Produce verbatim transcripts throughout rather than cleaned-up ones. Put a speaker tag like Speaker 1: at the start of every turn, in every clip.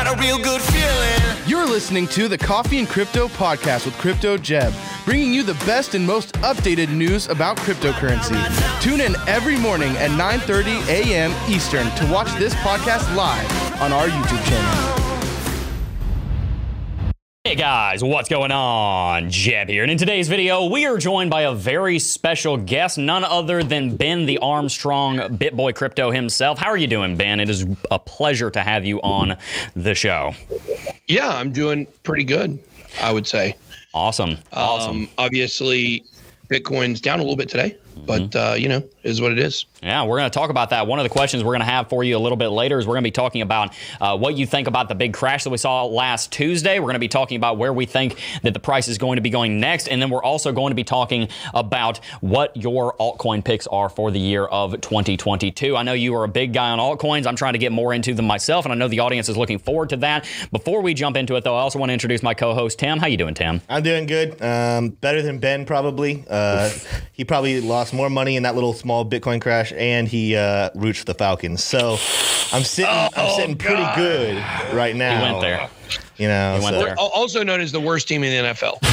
Speaker 1: got a real good feeling.
Speaker 2: You're listening to the Coffee and Crypto podcast with Crypto Jeb, bringing you the best and most updated news about cryptocurrency. Tune in every morning at nine thirty a.m. Eastern to watch this podcast live on our YouTube channel.
Speaker 3: Hey guys, what's going on? Jeb here, and in today's video, we are joined by a very special guest, none other than Ben the Armstrong, BitBoy Crypto himself. How are you doing, Ben? It is a pleasure to have you on the show.
Speaker 4: Yeah, I'm doing pretty good, I would say.
Speaker 3: Awesome, awesome.
Speaker 4: Um, obviously, Bitcoin's down a little bit today, but, uh, you know, is what it is.
Speaker 3: Yeah, we're going to talk about that. One of the questions we're going to have for you a little bit later is we're going to be talking about uh, what you think about the big crash that we saw last Tuesday. We're going to be talking about where we think that the price is going to be going next. And then we're also going to be talking about what your altcoin picks are for the year of twenty twenty-two. I know you are a big guy on altcoins. I'm trying to get more into them myself, and I know the audience is looking forward to that. Before we jump into it, though, I also want to introduce my co-host, Tim. How you doing, Tim?
Speaker 5: I'm doing good. Um, better than Ben, probably. Uh, he probably lost more money in that little small Bitcoin crash, and he uh, roots for the Falcons. So I'm sitting, oh, I'm sitting pretty God. good right now.
Speaker 3: He went there.
Speaker 5: You know,
Speaker 3: he went
Speaker 5: so.
Speaker 3: there.
Speaker 4: Also known as the worst team in the N F L.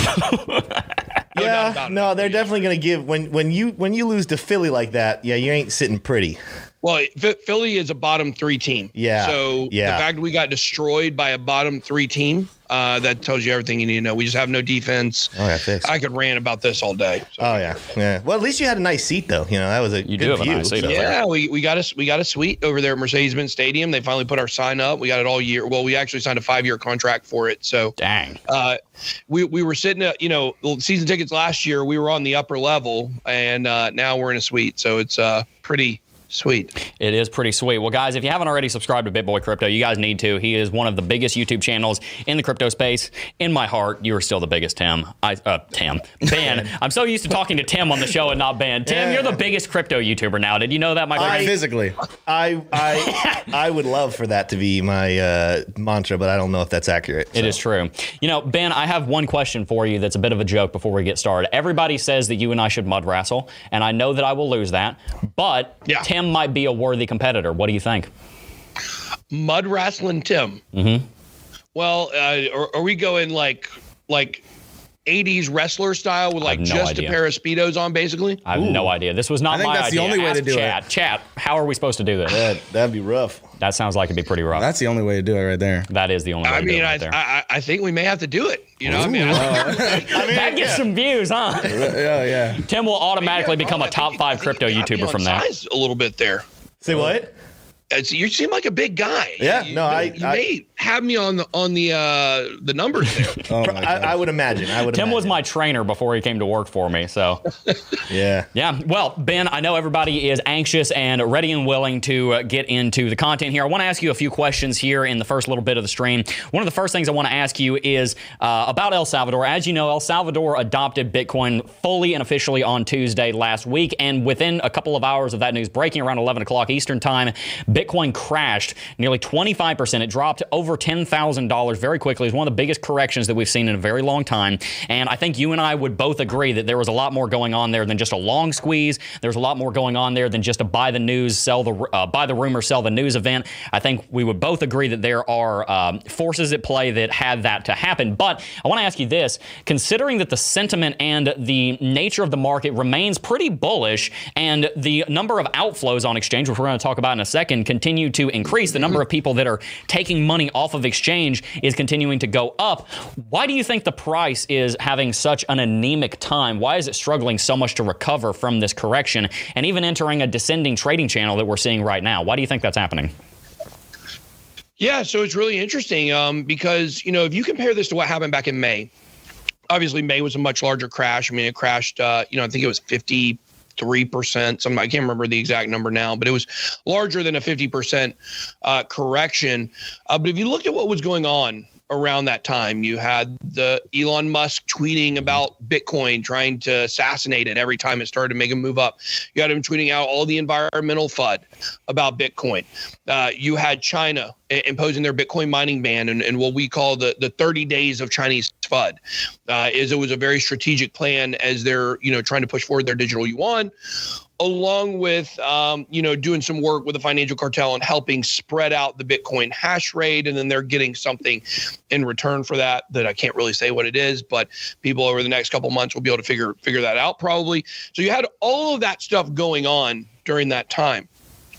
Speaker 5: no yeah, no, they're definitely going to give when when you when you lose to Philly like that. Yeah, you ain't sitting pretty.
Speaker 4: Well, Philly is a bottom three team.
Speaker 5: Yeah.
Speaker 4: So
Speaker 5: yeah.
Speaker 4: the fact we got destroyed by a bottom three team, uh, that tells you everything you need to know. We just have no defense.
Speaker 5: Oh, yeah, fixed.
Speaker 4: I could rant about this all day. So.
Speaker 5: Oh yeah, yeah. Well, at least you had a nice seat, though. You know, that was a
Speaker 3: you
Speaker 5: good
Speaker 3: do have
Speaker 5: view.
Speaker 3: a nice seat.
Speaker 5: So.
Speaker 4: Yeah, we, we got a we got a suite over there at Mercedes-Benz Stadium. They finally put our sign up. We got it all year. Well, we actually signed a five year contract for it. So
Speaker 3: dang.
Speaker 4: Uh, we we were sitting at, you know, season tickets last year. We were on the upper level, and uh, now we're in a suite. So it's uh pretty. Sweet.
Speaker 3: It is pretty sweet. Well, guys, if you haven't already subscribed to BitBoy Crypto, you guys need to. He is one of the biggest YouTube channels in the crypto space. In my heart, you are still the biggest, Tim. I, uh, Tim. Ben. I'm so used to talking to Tim on the show and not Ben. Tim, yeah. You're the biggest crypto YouTuber now. Did you know that, my friend?
Speaker 5: Physically. I I I would love for that to be my uh, mantra, but I don't know if that's accurate. So.
Speaker 3: It is true. You know, Ben, I have one question for you that's a bit of a joke before we get started. Everybody says that you and I should mud wrestle, and I know that I will lose that, but yeah. Tim might be a worthy competitor. What do you think?
Speaker 4: Mud wrestling Tim.
Speaker 3: Mm-hmm.
Speaker 4: Well, uh, are, are we going like like eighties wrestler style with like no just idea. a pair of Speedos on, basically?
Speaker 3: I have Ooh. no idea. This was not
Speaker 2: I think
Speaker 3: my
Speaker 2: that's
Speaker 3: idea.
Speaker 2: the only way
Speaker 3: Ask
Speaker 2: to do
Speaker 3: chat.
Speaker 2: it.
Speaker 3: Chat, how are we supposed to do this?
Speaker 5: That, that'd be rough.
Speaker 3: That sounds like it'd be pretty rough.
Speaker 2: That's the only way to do it right there.
Speaker 3: That is the only way
Speaker 4: I
Speaker 3: to
Speaker 4: mean,
Speaker 3: do it
Speaker 4: I,
Speaker 3: right there.
Speaker 4: I I think we may have to do it. You know,
Speaker 2: Ooh.
Speaker 4: I mean, I,
Speaker 3: I mean, that gets yeah. some views, huh?
Speaker 2: Yeah, yeah.
Speaker 3: Tim will automatically
Speaker 4: I mean, yeah,
Speaker 3: become
Speaker 4: bro,
Speaker 3: a top
Speaker 4: think,
Speaker 3: five crypto YouTuber from there.
Speaker 4: A little bit there.
Speaker 5: Say what?
Speaker 4: It's, you seem like a big guy.
Speaker 5: Yeah,
Speaker 4: you,
Speaker 5: no,
Speaker 4: you,
Speaker 5: I
Speaker 4: you
Speaker 5: I,
Speaker 4: may have me on the on the uh, the numbers there.
Speaker 5: oh I, I would imagine. I would.
Speaker 3: Tim
Speaker 5: imagine.
Speaker 3: was my trainer before he came to work for me. So,
Speaker 5: yeah,
Speaker 3: yeah. Well, Ben, I know everybody is anxious and ready and willing to uh, get into the content here. I want to ask you a few questions here in the first little bit of the stream. One of the first things I want to ask you is uh, about El Salvador. As you know, El Salvador adopted Bitcoin fully and officially on Tuesday last week, and within a couple of hours of that news breaking, around eleven o'clock Eastern time, Bitcoin crashed nearly twenty-five percent. It dropped over ten thousand dollars very quickly. It was one of the biggest corrections that we've seen in a very long time. And I think you and I would both agree that there was a lot more going on there than just a long squeeze. There's a lot more going on there than just a buy the news, sell the uh, buy the rumor, sell the news event. I think we would both agree that there are um, forces at play that had that to happen. But I want to ask you this, considering that the sentiment and the nature of the market remains pretty bullish and the number of outflows on exchange, which we're going to talk about in a second, continue to increase. The number of people that are taking money off of exchange is continuing to go up. Why do you think the price is having such an anemic time? Why is it struggling so much to recover from this correction and even entering a descending trading channel that we're seeing right now? Why do you think that's happening?
Speaker 4: Yeah, so it's really interesting um, because, you know, if you compare this to what happened back in May, obviously May was a much larger crash. I mean, it crashed, uh, you know, I think it was fifty three percent. Some I can't remember the exact number now, but it was larger than a fifty percent uh, correction. Uh, but if you looked at what was going on around that time, you had the Elon Musk tweeting about Bitcoin, trying to assassinate it every time it started to make a move up. You had him tweeting out all the environmental F U D about Bitcoin. Uh, you had China imposing their Bitcoin mining ban and, and what we call the, the thirty days of Chinese F U D. Uh, is it was a very strategic plan as they're, you know, trying to push forward their digital yuan. along with, um, you know, doing some work with the financial cartel and helping spread out the Bitcoin hash rate. And then they're getting something in return for that, that I can't really say what it is, but people over the next couple months will be able to figure, figure that out probably. So you had all of that stuff going on during that time.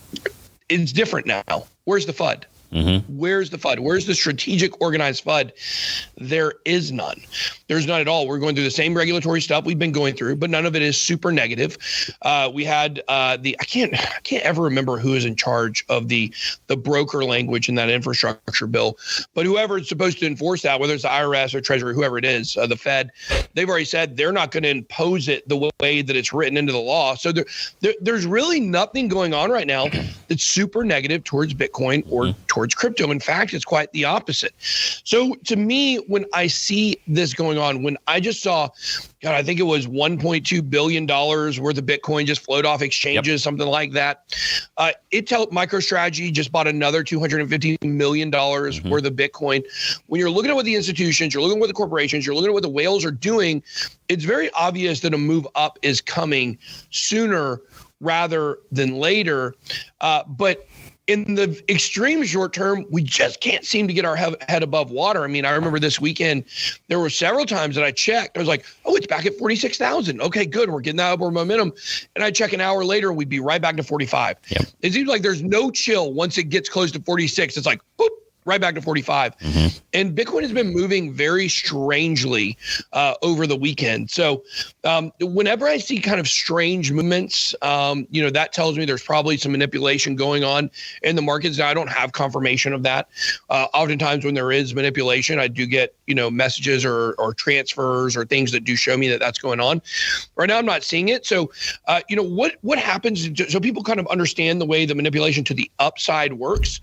Speaker 4: It's different now. Where's the F U D? Mm-hmm. Where's the F U D? Where's the strategic organized F U D? There is none. There's none at all. We're going through the same regulatory stuff we've been going through, but none of it is super negative. Uh, we had uh, the I can't I can't ever remember who is in charge of the the broker language in that infrastructure bill, but whoever is supposed to enforce that, whether it's the I R S or Treasury, whoever it is, uh, the Fed, they've already said they're not going to impose it the way that it's written into the law. So there, there there's really nothing going on right now that's super negative towards Bitcoin or mm-hmm. towards crypto. In fact, it's quite the opposite. So to me, when I see this going on, when I just saw, God, I think it was one point two billion dollars worth of Bitcoin just float off exchanges, yep. something like that. Uh, Intel MicroStrategy just bought another two hundred fifty million dollars mm-hmm. worth of Bitcoin. When you're looking at what the institutions, you're looking at what the corporations, you're looking at what the whales are doing, it's very obvious that a move up is coming sooner rather than later. Uh, but in the extreme short term, we just can't seem to get our head above water. I mean, I remember this weekend, there were several times that I checked. I was like, oh, it's back at forty-six thousand. Okay, good. We're getting that upward momentum. And I check an hour later, and we'd be right back to forty-five. Yep. It seems like there's no chill once it gets close to forty-six. It's like, boop, right back to forty-five. Mm-hmm. And Bitcoin has been moving very strangely uh, over the weekend. So um, whenever I see kind of strange movements, um, you know, that tells me there's probably some manipulation going on in the markets. Now, I don't have confirmation of that. Uh, oftentimes when there is manipulation, I do get, you know, messages or, or transfers or things that do show me that that's going on. Right now, I'm not seeing it. So, uh, you know, what, what happens, so people kind of understand the way the manipulation to the upside works.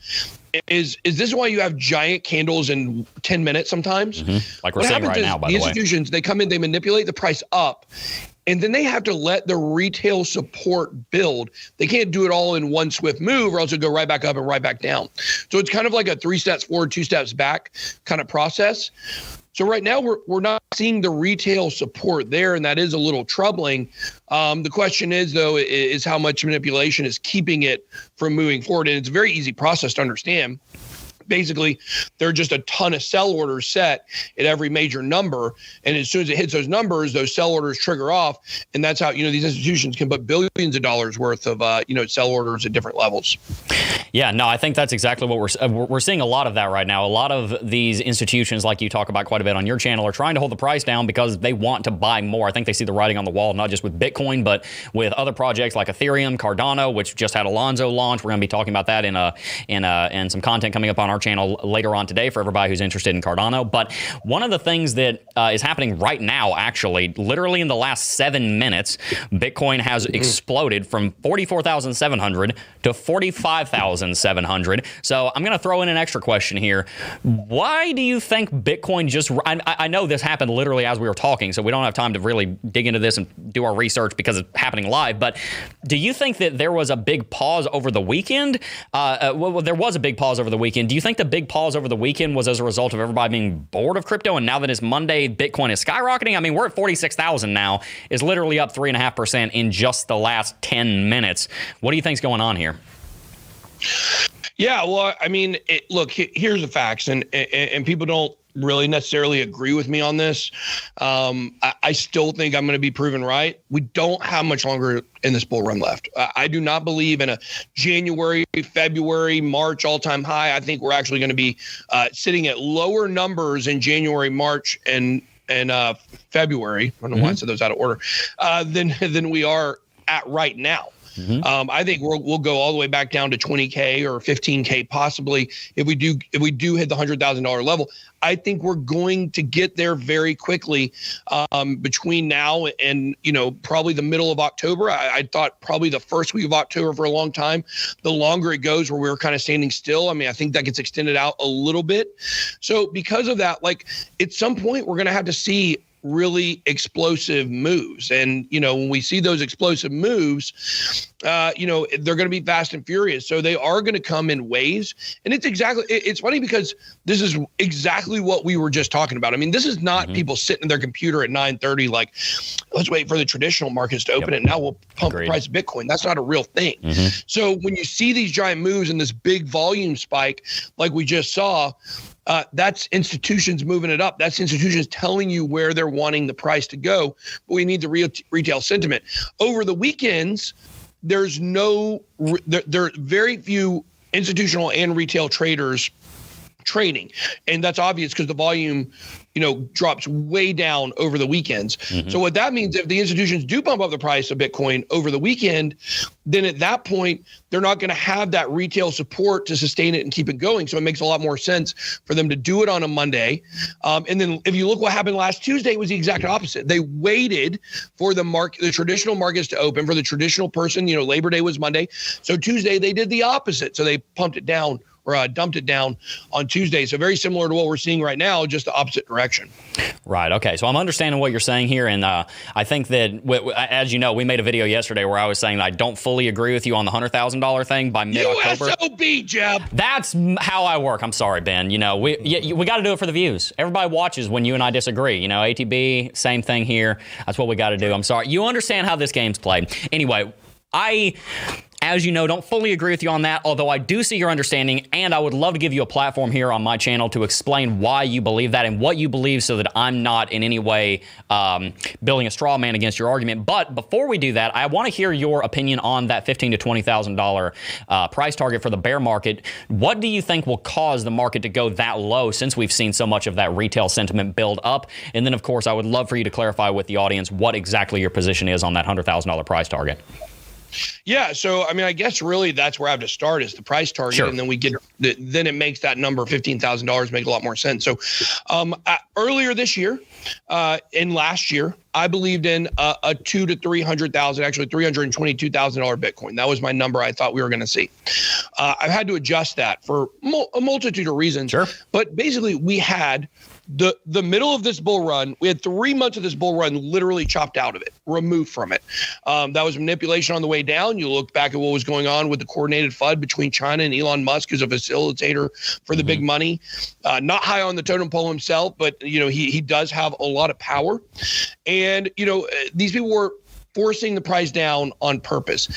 Speaker 4: Is is this why you have giant candles in ten minutes sometimes?
Speaker 3: Mm-hmm. Like we're seeing right now, by the way.
Speaker 4: The institutions, they come in, they manipulate the price up, and then they have to let the retail support build. They can't do it all in one swift move or else it'll go right back up and right back down. So it's kind of like a three steps forward, two steps back kind of process. So right now we're we're not seeing the retail support there, and that is a little troubling. Um, the question is, though, is how much manipulation is keeping it from moving forward, and it's a very easy process to understand. Basically, there are just a ton of sell orders set at every major number. And as soon as it hits those numbers, those sell orders trigger off. And that's how, you know, these institutions can put billions of dollars worth of, uh, you know, sell orders at different levels.
Speaker 3: Yeah, no, I think that's exactly what we're uh, we're seeing a lot of that right now. A lot of these institutions, like you talk about quite a bit on your channel, are trying to hold the price down because they want to buy more. I think they see the writing on the wall, not just with Bitcoin, but with other projects like Ethereum, Cardano, which just had Alonzo launch. We're going to be talking about that in a in a, in some content coming up on our channel later on today for everybody who's interested in Cardano. But one of the things that uh, is happening right now, actually, literally in the last seven minutes, Bitcoin has exploded from forty-four thousand seven hundred to forty-five thousand seven hundred. So I'm going to throw in an extra question here. Why do you think Bitcoin just, I, I know this happened literally as we were talking, so we don't have time to really dig into this and do our research because it's happening live, but do you think that there was a big pause over the weekend? Uh, uh, well, there was a big pause over the weekend. Do you think the big pause over the weekend was as a result of everybody being bored of crypto, and now that it's Monday, Bitcoin is skyrocketing? I mean, we're at forty-six thousand now. It's literally up three point five percent in just the last ten minutes. What do you think's going on here?
Speaker 4: Yeah, well, I mean, it, look, here's the facts, and, and and people don't really necessarily agree with me on this. Um, I, I still think I'm going to be proven right. We don't have much longer in this bull run left. I, I do not believe in a January, February, March all-time high. I think we're actually going to be uh, sitting at lower numbers in January, March, and and uh, February. I don't know mm-hmm. why I said those out of order. Uh, than than we are at right now. Mm-hmm. Um, I think we'll we'll go all the way back down to twenty K or fifteen K possibly if we do if we do hit the one hundred thousand dollars level. I think we're going to get there very quickly um, between now and, you know, probably the middle of October. I, I thought probably the first week of October for a long time. The longer it goes where we were kind of standing still, I mean, I think that gets extended out a little bit. So because of that, like at some point we're going to have to see really explosive moves. And, you know, when we see those explosive moves, uh, you know, they're going to be fast and furious. So they are going to come in waves. And it's exactly, it's funny because this is exactly what we were just talking about. I mean, this is not mm-hmm. people sitting at their computer at nine thirty, like, let's wait for the traditional markets to open yep. it. Now we'll pump Agreed. the price of Bitcoin. That's not a real thing. Mm-hmm. So when you see these giant moves and this big volume spike, like we just saw, Uh, that's institutions moving it up. That's institutions telling you where they're wanting the price to go. But we need the real retail sentiment. Over the weekends, there's no, there, there are very few institutional and retail traders trading. And that's obvious because the volume, you know, drops way down over the weekends. Mm-hmm. So what that means, if the institutions do bump up the price of Bitcoin over the weekend, then at that point, they're not going to have that retail support to sustain it and keep it going. So it makes a lot more sense for them to do it on a Monday. Um, and then if you look what happened last Tuesday, it was the exact opposite. They waited for the market, the traditional markets to open for the traditional person. You know, Labor Day was Monday. So Tuesday, they did the opposite. So they pumped it down or uh, dumped it down on Tuesday. So very similar to what we're seeing right now, just the opposite direction.
Speaker 3: Right. Okay. So I'm understanding what you're saying here. And uh, I think that, w- w- as you know, we made a video yesterday where I was saying that I don't fully agree with you on the one hundred thousand dollars thing by mid-October.
Speaker 4: U S O B, Jeb.
Speaker 3: That's how I work. I'm sorry, Ben. You know, we y- we got to do it for the views. Everybody watches when you and I disagree. You know, A T B, same thing here. That's what we got to do. I'm sorry. You understand how this game's played. Anyway, I... As you know, don't fully agree with you on that, although I do see your understanding, and I would love to give you a platform here on my channel to explain why you believe that and what you believe so that I'm not in any way um, building a straw man against your argument. But before we do that, I want to hear your opinion on that fifteen thousand to twenty thousand dollars uh, price target for the bear market. What do you think will cause the market to go that low since we've seen so much of that retail sentiment build up? And then, of course, I would love for you to clarify with the audience what exactly your position is on that one hundred thousand dollars price target.
Speaker 4: Yeah, so I mean, I guess really that's where I have to start is the price target, sure. and then we get the, then it makes that number fifteen thousand dollars make a lot more sense. So, um, uh, earlier this year, uh, and last year, I believed in a, a two to three hundred thousand, actually three hundred twenty-two thousand dollar Bitcoin. That was my number I thought we were going to see. Uh, I've had to adjust that for mul- a multitude of reasons.
Speaker 3: Sure.
Speaker 4: But basically, we had the the middle of this bull run. We had three months of this bull run literally chopped out of it, removed from it. Um, that was manipulation on the way down. You look back at what was going on with the coordinated F U D between China and Elon Musk, who's a facilitator for the mm-hmm. big money. Uh, not high on the totem pole himself, but you know he he does have a lot of power. And you know these people were forcing the price down on purpose.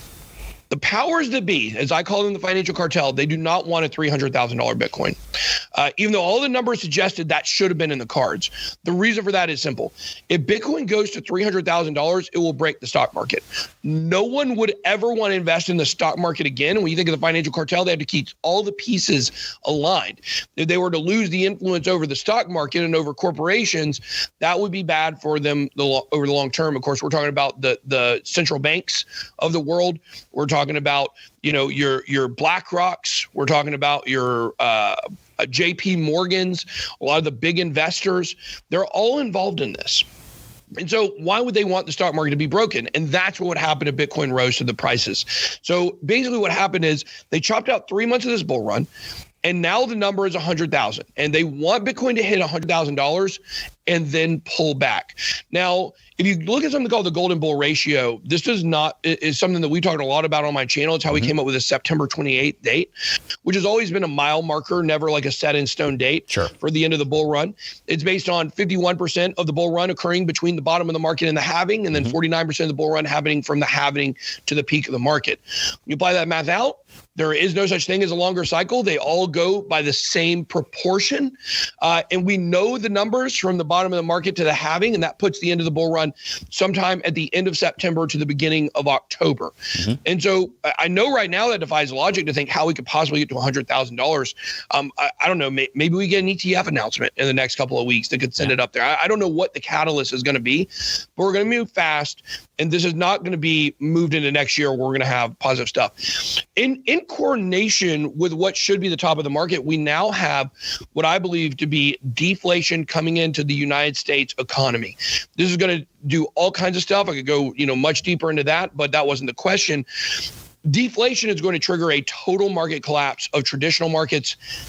Speaker 4: The powers that be, as I call them, the financial cartel, they do not want a three hundred thousand dollars Bitcoin. Uh, even though all the numbers suggested that should have been in the cards. The reason for that is simple. If Bitcoin goes to three hundred thousand dollars, it will break the stock market. No one would ever want to invest in the stock market again. And when you think of the financial cartel, they have to keep all the pieces aligned. If they were to lose the influence over the stock market and over corporations, that would be bad for them the, over the long term. Of course, we're talking about the, the central banks of the world. We're talking about, you know, your your BlackRocks. We're talking about your uh, J P Morgans, a lot of the big investors. They're all involved in this. And so why would they want the stock market to be broken? And that's what would happen if Bitcoin rose to the prices. So basically what happened is they chopped out three months of this bull run. And now the number is one hundred thousand, and they want Bitcoin to hit one hundred thousand dollars and then pull back. Now, if you look at something called the Golden Bull Ratio, this does not is something that we talked a lot about on my channel. It's how mm-hmm. we came up with a September twenty-eighth date, which has always been a mile marker, never like a set in stone date
Speaker 3: sure.
Speaker 4: for the end of the bull run. It's based on fifty-one percent of the bull run occurring between the bottom of the market and the halving, and then mm-hmm. forty-nine percent of the bull run happening from the halving to the peak of the market. You apply that math out, there is no such thing as a longer cycle. They all go by the same proportion. Uh, and we know the numbers from the bottom of the market to the halving, and that puts the end of the bull run sometime at the end of September to the beginning of October. Mm-hmm. And so I know right now that defies logic to think how we could possibly get to one hundred thousand dollars. Um, I, I don't know. May, maybe we get an E T F announcement in the next couple of weeks that could send yeah. it up there. I, I don't know what the catalyst is going to be, but we're going to move fast. And this is not going to be moved into next year where we're going to have positive stuff. In in coordination with what should be the top of the market, we now have what I believe to be deflation coming into the United States economy. This is going to do all kinds of stuff. I could go, you know, much deeper into that, but that wasn't the question. Deflation is going to trigger a total market collapse of traditional markets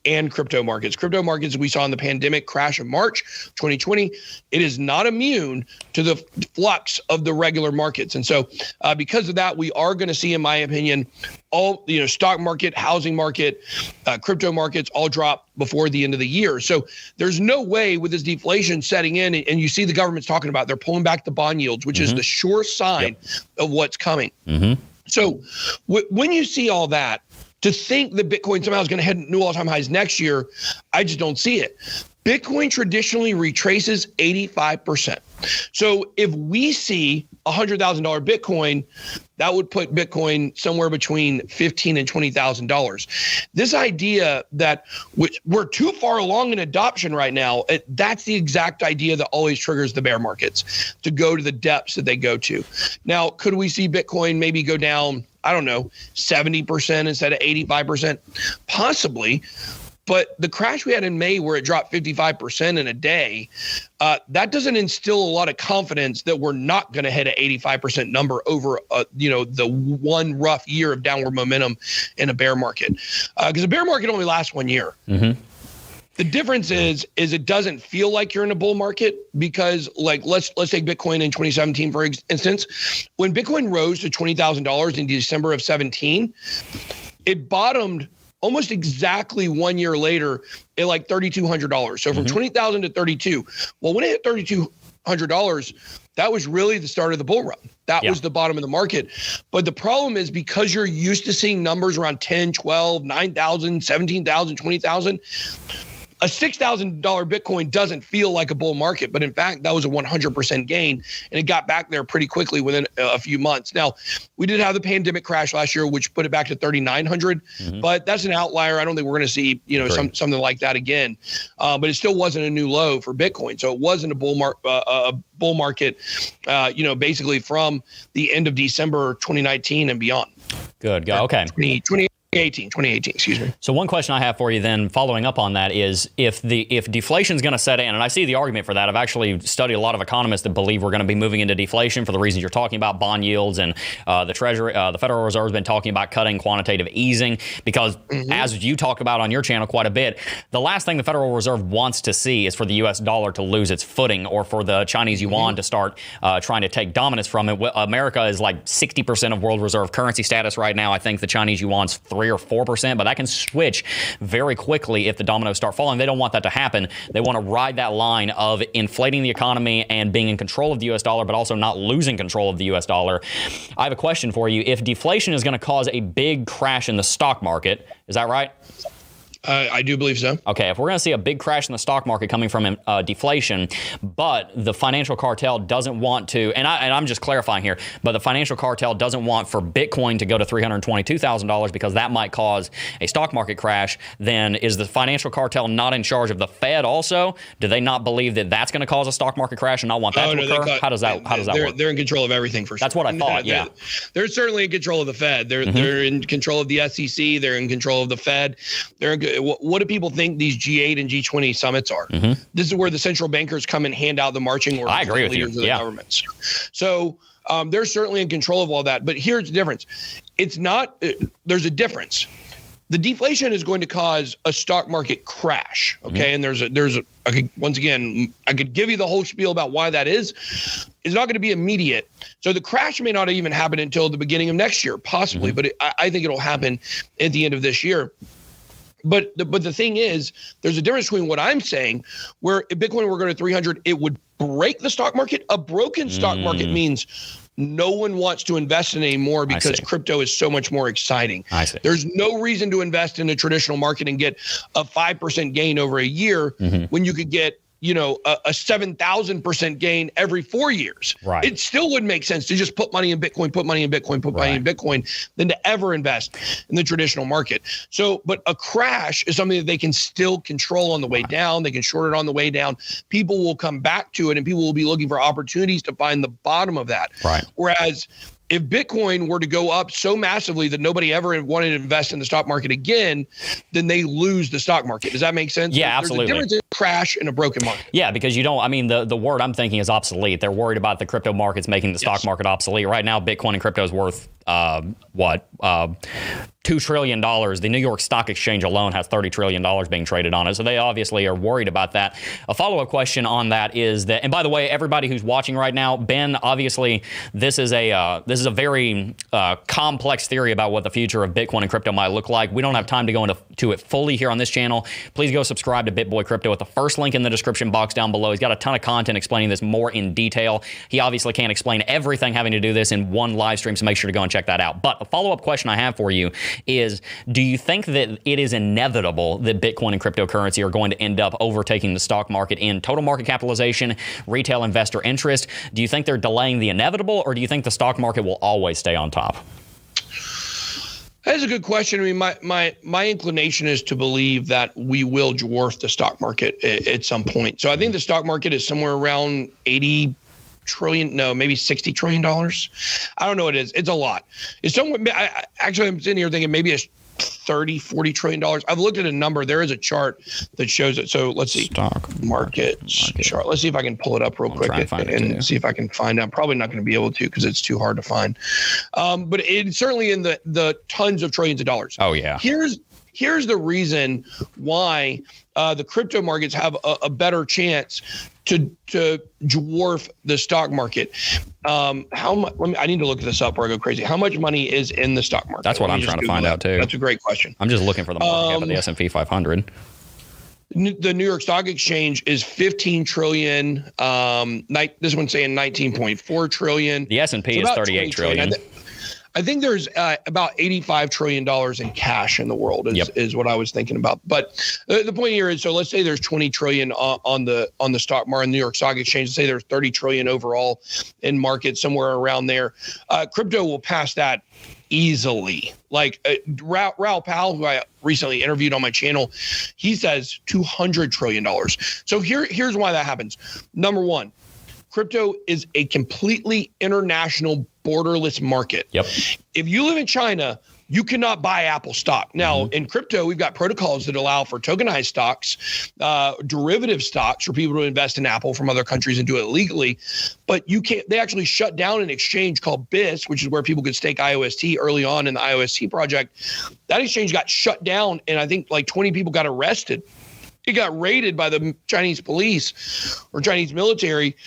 Speaker 4: and crypto markets. Crypto markets we saw in the pandemic crash of March twenty twenty, it is not immune to the flux of the regular markets. And so uh, because of that, we are going to see, in my opinion, all, you know, stock market, housing market, uh, crypto markets all drop before the end of the year. So there's no way with this deflation setting in, and you see the government's talking about, they're pulling back the bond yields, which mm-hmm. is the sure sign yep. of what's coming. Mm-hmm. So w- when you see all that, to think that Bitcoin somehow is going to hit new all-time highs next year, I just don't see it. Bitcoin traditionally retraces eighty-five percent. So if we see one hundred thousand dollars Bitcoin, that would put Bitcoin somewhere between fifteen thousand dollars and twenty thousand dollars. This idea that we're too far along in adoption right now, it, that's the exact idea that always triggers the bear markets to go to the depths that they go to. Now, could we see Bitcoin maybe go down, I don't know, seventy percent instead of eighty-five percent? Possibly. But the crash we had in May where it dropped fifty-five percent in a day, uh, that doesn't instill a lot of confidence that we're not going to hit an eighty-five percent number over, uh, you know, the one rough year of downward momentum in a bear market. Because uh, a bear market only lasts one year. Mm-hmm. The difference is, is it doesn't feel like you're in a bull market because, like, let's let's take Bitcoin in twenty seventeen, for instance. When Bitcoin rose to twenty thousand dollars in December of seventeen, it bottomed almost exactly one year later at like three thousand two hundred dollars. So from mm-hmm. twenty thousand to thirty-two. Well, when it hit three thousand two hundred dollars, that was really the start of the bull run. That yeah. was the bottom of the market. But the problem is because you're used to seeing numbers around ten, twelve, nine thousand, seventeen thousand, twenty thousand, a six thousand dollars Bitcoin doesn't feel like a bull market, but in fact, that was a one hundred percent gain, and it got back there pretty quickly within a few months. Now, we did have the pandemic crash last year, which put it back to thirty-nine hundred, mm-hmm. but that's an outlier. I don't think we're going to see, you know, some, something like that again. Uh, but it still wasn't a new low for Bitcoin, so it wasn't a bull mar- uh, a bull market, uh, you know, basically from the end of December twenty nineteen and beyond.
Speaker 3: Good. Go. Okay.
Speaker 4: twenty, twenty eighteen, twenty eighteen, excuse me.
Speaker 3: So one question I have for you then, following up on that, is if the if deflation is going to set in, and I see the argument for that. I've actually studied a lot of economists that believe we're going to be moving into deflation for the reasons you're talking about, bond yields, and uh, the Treasury, uh, the Federal Reserve has been talking about cutting quantitative easing because, mm-hmm. as you talk about on your channel quite a bit, the last thing the Federal Reserve wants to see is for the U S dollar to lose its footing or for the Chinese yuan mm-hmm. to start uh, trying to take dominance from it. America is like sixty percent of world reserve currency status right now. I think the Chinese yuan's three or four percent, but that can switch very quickly if the dominoes start falling. They don't want that to happen. They want to ride that line of inflating the economy and being in control of the U S dollar, but also not losing control of the U S dollar. I have a question for you. If deflation is going to cause a big crash in the stock market, is that right?
Speaker 4: Uh, I do believe so.
Speaker 3: Okay, if we're going to see a big crash in the stock market coming from uh, deflation, but the financial cartel doesn't want to, and, I, and I'm just clarifying here, but the financial cartel doesn't want for Bitcoin to go to three hundred twenty-two thousand dollars because that might cause a stock market crash, then is the financial cartel not in charge of the Fed also? Do they not believe that that's going to cause a stock market crash and not want that oh, to no, occur? Got, how does that, how does that
Speaker 4: they're,
Speaker 3: work?
Speaker 4: They're in control of everything for sure.
Speaker 3: That's what I thought,
Speaker 4: they're,
Speaker 3: yeah.
Speaker 4: They're, they're certainly in control of the Fed. They're, mm-hmm. they're in control of the S E C. They're in control of the Fed. They're in, what, what do people think these G eight and G twenty summits are? Mm-hmm. This is where the central bankers come and hand out the marching orders
Speaker 3: I agree
Speaker 4: to
Speaker 3: with
Speaker 4: leaders
Speaker 3: you.
Speaker 4: of the
Speaker 3: Yeah.
Speaker 4: governments. So um, they're certainly in control of all that. But here's the difference. It's not, uh, there's a difference. The deflation is going to cause a stock market crash. Okay. Mm-hmm. And there's a, there's a, I could, once again, I could give you the whole spiel about why that is. It's not going to be immediate. So the crash may not even happen until the beginning of next year, possibly, mm-hmm. but it, I, I think it'll happen at the end of this year. But the, but the thing is, there's a difference between what I'm saying, where if Bitcoin were going to three hundred, it would break the stock market. A broken stock mm. market means no one wants to invest in it anymore because crypto is so much more exciting.
Speaker 3: I see.
Speaker 4: There's no reason to invest in a traditional market and get a five percent gain over a year mm-hmm. when you could get, you know, a, a seven thousand percent gain every four years.
Speaker 3: Right.
Speaker 4: It still would make sense to just put money in Bitcoin, put money in Bitcoin, put money
Speaker 3: right.
Speaker 4: in Bitcoin than to ever invest in the traditional market. So, but a crash is something that they can still control on the way down. They can short it on the way down. People will come back to it and people will be looking for opportunities to find the bottom of that.
Speaker 3: Right.
Speaker 4: Whereas if Bitcoin were to go up so massively that nobody ever wanted to invest in the stock market again, then they lose the stock market. Does that make sense?
Speaker 3: Yeah,
Speaker 4: There's
Speaker 3: absolutely.
Speaker 4: There's a difference in a crash and a broken market.
Speaker 3: Yeah, because you don't, I mean, the, the word I'm thinking is obsolete. They're worried about the crypto markets making the stock
Speaker 4: yes.
Speaker 3: market obsolete. Right now, Bitcoin and crypto is worth, uh, what, uh, two trillion dollars. The New York Stock Exchange alone has thirty trillion dollars being traded on it. So they obviously are worried about that. A follow-up question on that is that, and by the way, everybody who's watching right now, Ben, obviously this is a uh, this is a very uh, complex theory about what the future of Bitcoin and crypto might look like. We don't have time to go into to it fully here on this channel. Please go subscribe to BitBoy Crypto at the first link in the description box down below. He's got a ton of content explaining this more in detail. He obviously can't explain everything having to do this in one live stream, so make sure to go and check that out. But a follow-up question I have for you is, do you think that it is inevitable that Bitcoin and cryptocurrency are going to end up overtaking the stock market in total market capitalization, retail investor interest? Do you think they're delaying the inevitable, or do you think the stock market will always stay on top?
Speaker 4: That's a good question. I mean, my my my inclination is to believe that we will dwarf the stock market at, at some point. So I think the stock market is somewhere around eighty trillion, no, maybe sixty trillion dollars. I don't know what it is. It's a lot. It's somewhere, I, I, actually, I'm sitting here thinking maybe it's thirty, forty trillion dollars. I've looked at a number. There is a chart that shows it. So let's see.
Speaker 3: Stock
Speaker 4: market, market chart. Let's see if I can pull it up real
Speaker 3: I'll
Speaker 4: quick
Speaker 3: and,
Speaker 4: and,
Speaker 3: and
Speaker 4: see if I can find it. I'm probably not going to be able to because it's too hard to find. Um, but it's certainly in the the tons of trillions of dollars.
Speaker 3: Oh, yeah.
Speaker 4: Here's here's the reason why uh, the crypto markets have a, a better chance to to dwarf the stock market. Um, how much? Let me. I need to look this up or I go crazy. How much money is in the stock market?
Speaker 3: That's what I'm trying to find out too.
Speaker 4: That's a great question.
Speaker 3: I'm just looking for the market cap
Speaker 4: Um,
Speaker 3: of the S and P five hundred.
Speaker 4: The New York Stock Exchange is fifteen trillion. Um, night, this one's saying nineteen point four trillion.
Speaker 3: The S and P
Speaker 4: So
Speaker 3: is
Speaker 4: about
Speaker 3: thirty-eight
Speaker 4: twenty
Speaker 3: trillion.
Speaker 4: I, th- I think there's uh, about eighty-five trillion dollars in cash in the world is,
Speaker 3: Yep.
Speaker 4: is what I was thinking about. But uh, the point here is, so let's say there's twenty trillion on, on the on the stock market, New York Stock Exchange. Let's say there's thirty trillion overall in market, somewhere around there. Uh, crypto will pass that easily. Like uh, Raoul, Raoul Pal, who I recently interviewed on my channel, he says two hundred trillion dollars. So here, here's why that happens. Number one, crypto is a completely international, borderless market.
Speaker 3: Yep.
Speaker 4: If you live in China, you cannot buy Apple stock. Now,
Speaker 3: Mm-hmm.
Speaker 4: in crypto, we've got protocols that allow for tokenized stocks, uh, derivative stocks for people to invest in Apple from other countries and do it legally. But you can't, they actually shut down an exchange called B I S, which is where people could stake I O S T early on in the I O S T project. That exchange got shut down, and I think like twenty people got arrested. It got raided by the Chinese police or Chinese military.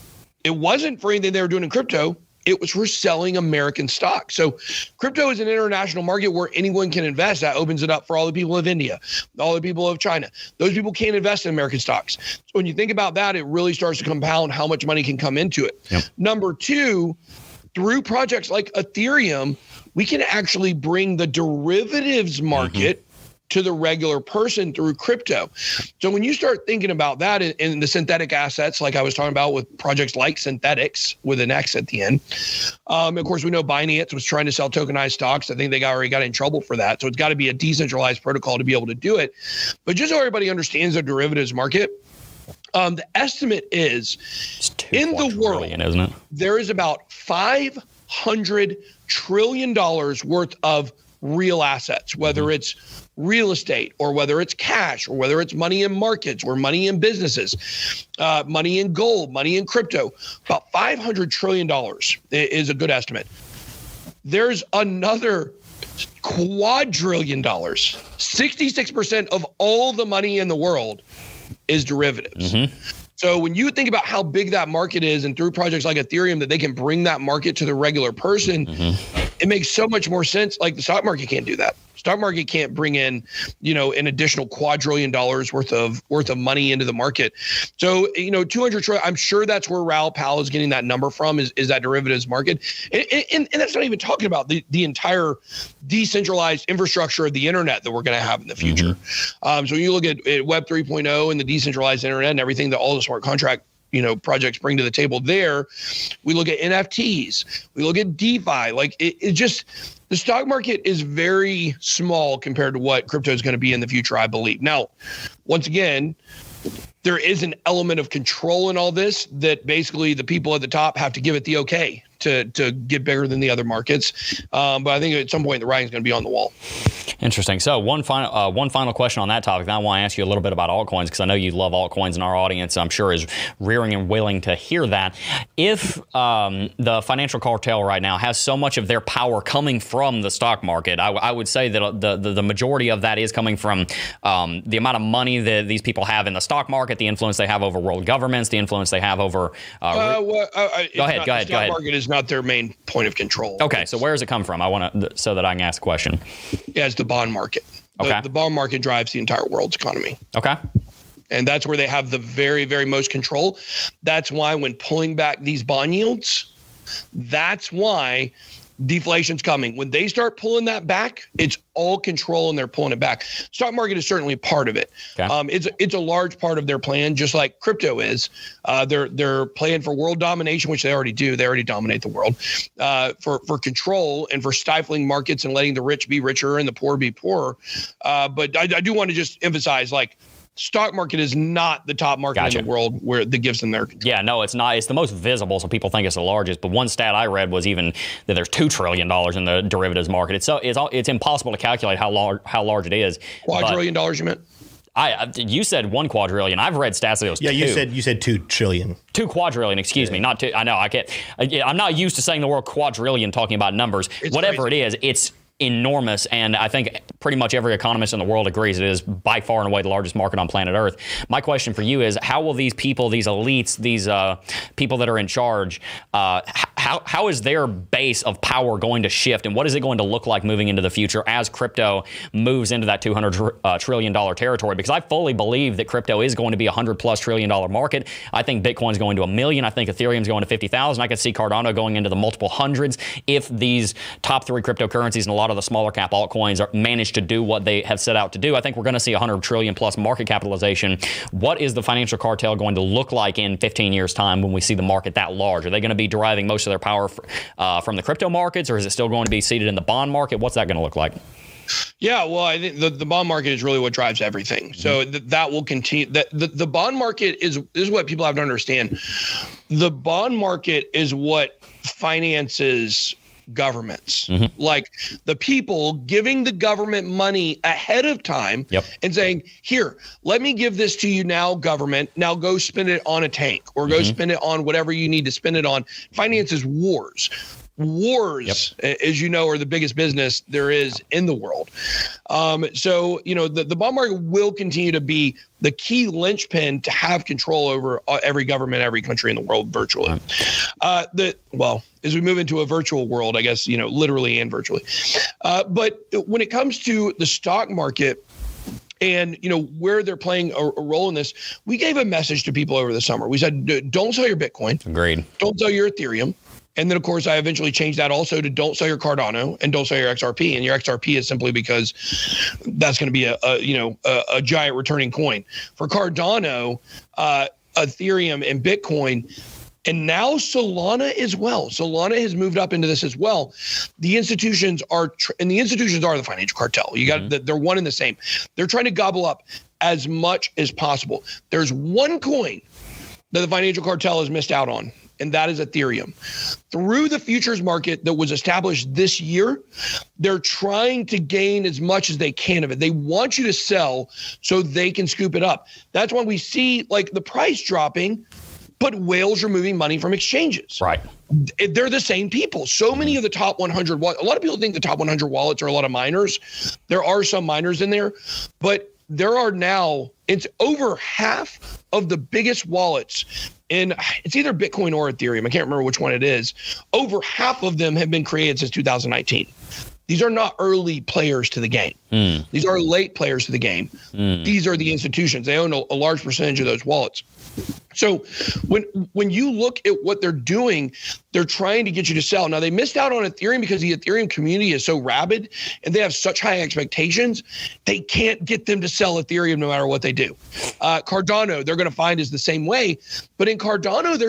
Speaker 4: It wasn't for anything they were doing in crypto. It was for selling American stock. So crypto is an international market where anyone can invest. That opens it up for all the people of India, all the people of China. Those people can't invest in American stocks. So when you think about that, it really starts to compound how much money can come into it.
Speaker 3: Yep.
Speaker 4: Number two, through projects like Ethereum, we can actually bring the derivatives market mm-hmm. to the regular person through crypto. So when you start thinking about that in, in the synthetic assets, like I was talking about with projects like Synthetics with an X at the end, um, of course, we know Binance was trying to sell tokenized stocks. I think they got, already got in trouble for that. So it's got to be a decentralized protocol to be able to do it. But just so everybody understands the derivatives market, um, the estimate is in the world,
Speaker 3: isn't it?
Speaker 4: There is about five hundred trillion dollars worth of real assets, whether mm-hmm. it's real estate or whether it's cash or whether it's money in markets or money in businesses, uh, money in gold, money in crypto. About five hundred trillion dollars is a good estimate. There's another quadrillion dollars. sixty-six percent of all the money in the world is derivatives. Mm-hmm. So when you think about how big that market is and through projects like Ethereum that they can bring that market to the regular person, mm-hmm. it makes so much more sense. Like the stock market can't do that. Stock market can't bring in, you know, an additional quadrillion dollars worth of worth of money into the market. So, you know, two hundred trillion, I'm sure that's where Raoul Pal is getting that number from, is, is that derivatives market. And, and, and that's not even talking about the, the entire decentralized infrastructure of the internet that we're going to have in the future. Mm-hmm. Um, so when you look at, at Web three point oh and the decentralized internet and everything that all the smart contract you know, projects bring to the table there, we look at N F Ts, we look at DeFi, like it, it just, the stock market is very small compared to what crypto is going to be in the future, I believe. Now, once again, there is an element of control in all this that basically the people at the top have to give it the okay to to get bigger than the other markets. Um, but I think at some point the writing's going to be on the wall.
Speaker 3: Interesting. So one final uh, one final question on that topic. Then I want to ask you a little bit about altcoins because I know you love altcoins, and our audience, I'm sure, is rearing and willing to hear that. If um, the financial cartel right now has so much of their power coming from the stock market, I, w- I would say that the, the the majority of that is coming from um, the amount of money that these people have in the stock market, the influence they have over world governments, the influence they have over. Uh,
Speaker 4: uh, well, uh,
Speaker 3: go ahead.
Speaker 4: Not,
Speaker 3: go ahead.
Speaker 4: the
Speaker 3: Go ahead.
Speaker 4: stock market is not their main point of control.
Speaker 3: Okay. So where does it come from? I want to so that I can ask a question.
Speaker 4: Yeah, it's the bond market. The,
Speaker 3: Okay.
Speaker 4: the bond market drives the entire world's economy.
Speaker 3: Okay.
Speaker 4: And that's where they have the very, very most control. That's why when pulling back these bond yields, that's why deflation's coming. When they start pulling that back, it's all control and they're pulling it back. Stock market is certainly part of it.
Speaker 3: Okay.
Speaker 4: Um, it's it's a large part of their plan, just like crypto is. Uh, they're they're playing for world domination, which they already do. They already dominate the world. Uh, for for control and for stifling markets and letting the rich be richer and the poor be poorer. Uh, but I, I do want to just emphasize, like, stock market is not the top market
Speaker 3: Gotcha.
Speaker 4: in the world where that gives them their control.
Speaker 3: Yeah, no, it's not. It's the most visible, so people think it's the largest. But one stat I read was even that there's two trillion dollars in the derivatives market. It's so it's it's impossible to calculate how large how large it is.
Speaker 4: Quadrillion dollars, you meant?
Speaker 3: I you said one quadrillion. I've read stats that it was
Speaker 5: Yeah,
Speaker 3: two.
Speaker 5: you said you said two trillion.
Speaker 3: Two quadrillion, excuse me, not two. I know I can't. I- I'm not used to saying the word quadrillion talking about numbers.
Speaker 4: It's
Speaker 3: Whatever
Speaker 4: crazy.
Speaker 3: it is, it's enormous, and I think pretty much every economist in the world agrees it is by far and away the largest market on planet Earth. My question for you is, how will these people, these elites, these uh, people that are in charge, uh, how how is their base of power going to shift, and what is it going to look like moving into the future as crypto moves into that two hundred uh, trillion dollars territory? Because I fully believe that crypto is going to be a one hundred plus trillion dollar market. I think Bitcoin's going to a million. I think Ethereum's going to fifty thousand. I could see Cardano going into the multiple hundreds if these top three cryptocurrencies and a lot of the smaller cap altcoins are manage to do what they have set out to do. I think we're going to see one hundred trillion plus market capitalization. What is the financial cartel going to look like in fifteen years time when we see the market that large? Are they going to be deriving most of their power f- uh, from the crypto markets, or is it still going to be seated in the bond market? What's that going to look like?
Speaker 4: Yeah, well, I think the, the bond market is really what drives everything. So th- that will continue. That the, the bond market is this is what people have to understand. The bond market is what finances governments. Mm-hmm. Like the people giving the government money ahead of time
Speaker 3: yep.
Speaker 4: and saying, here, let me give this to you now, government. Now go spend it on a tank or go mm-hmm. spend it on whatever you need to spend it on. Finances wars. Wars, yep. as you know, are the biggest business there is in the world. Um, so, you know, the, the bond market will continue to be the key linchpin to have control over every government, every country in the world virtually. Uh, the well, as we move into a virtual world, I guess, you know, literally and virtually. Uh, but when it comes to the stock market, and, you know, where they're playing a, a role in this, we gave a message to people over the summer. We said, don't sell your Bitcoin.
Speaker 3: Agreed.
Speaker 4: Don't sell your Ethereum. And then, of course, I eventually changed that also to don't sell your Cardano and don't sell your X R P. And your X R P is simply because that's going to be a, a you know a, a giant returning coin. For Cardano, uh, Ethereum, and Bitcoin, and now Solana as well. Solana has moved up into this as well. The institutions are, tr- and the institutions are the financial cartel. You got mm-hmm. the, they're one and the same. They're trying to gobble up as much as possible. There's one coin that the financial cartel has missed out on, and that is Ethereum. Through the futures market that was established this year, they're trying to gain as much as they can of it. They want you to sell so they can scoop it up. That's why we see like the price dropping, but whales are moving money from exchanges.
Speaker 3: Right.
Speaker 4: They're the same people. So many of the top one hundred, a lot of people think the top one hundred wallets are a lot of miners. There are some miners in there, but there are now, it's over half of the biggest wallets in, it's either Bitcoin or Ethereum. I can't remember which one it is. Over half of them have been created since two thousand nineteen. These are not early players to the game. Mm. These are late players to the game. Mm. These are the institutions. They own a, a large percentage of those wallets. So when when you look at what they're doing, they're trying to get you to sell. Now, they missed out on Ethereum because the Ethereum community is so rabid and they have such high expectations, they can't get them to sell Ethereum no matter what they do. Uh, Cardano, they're going to find is the same way. But in Cardano, they're still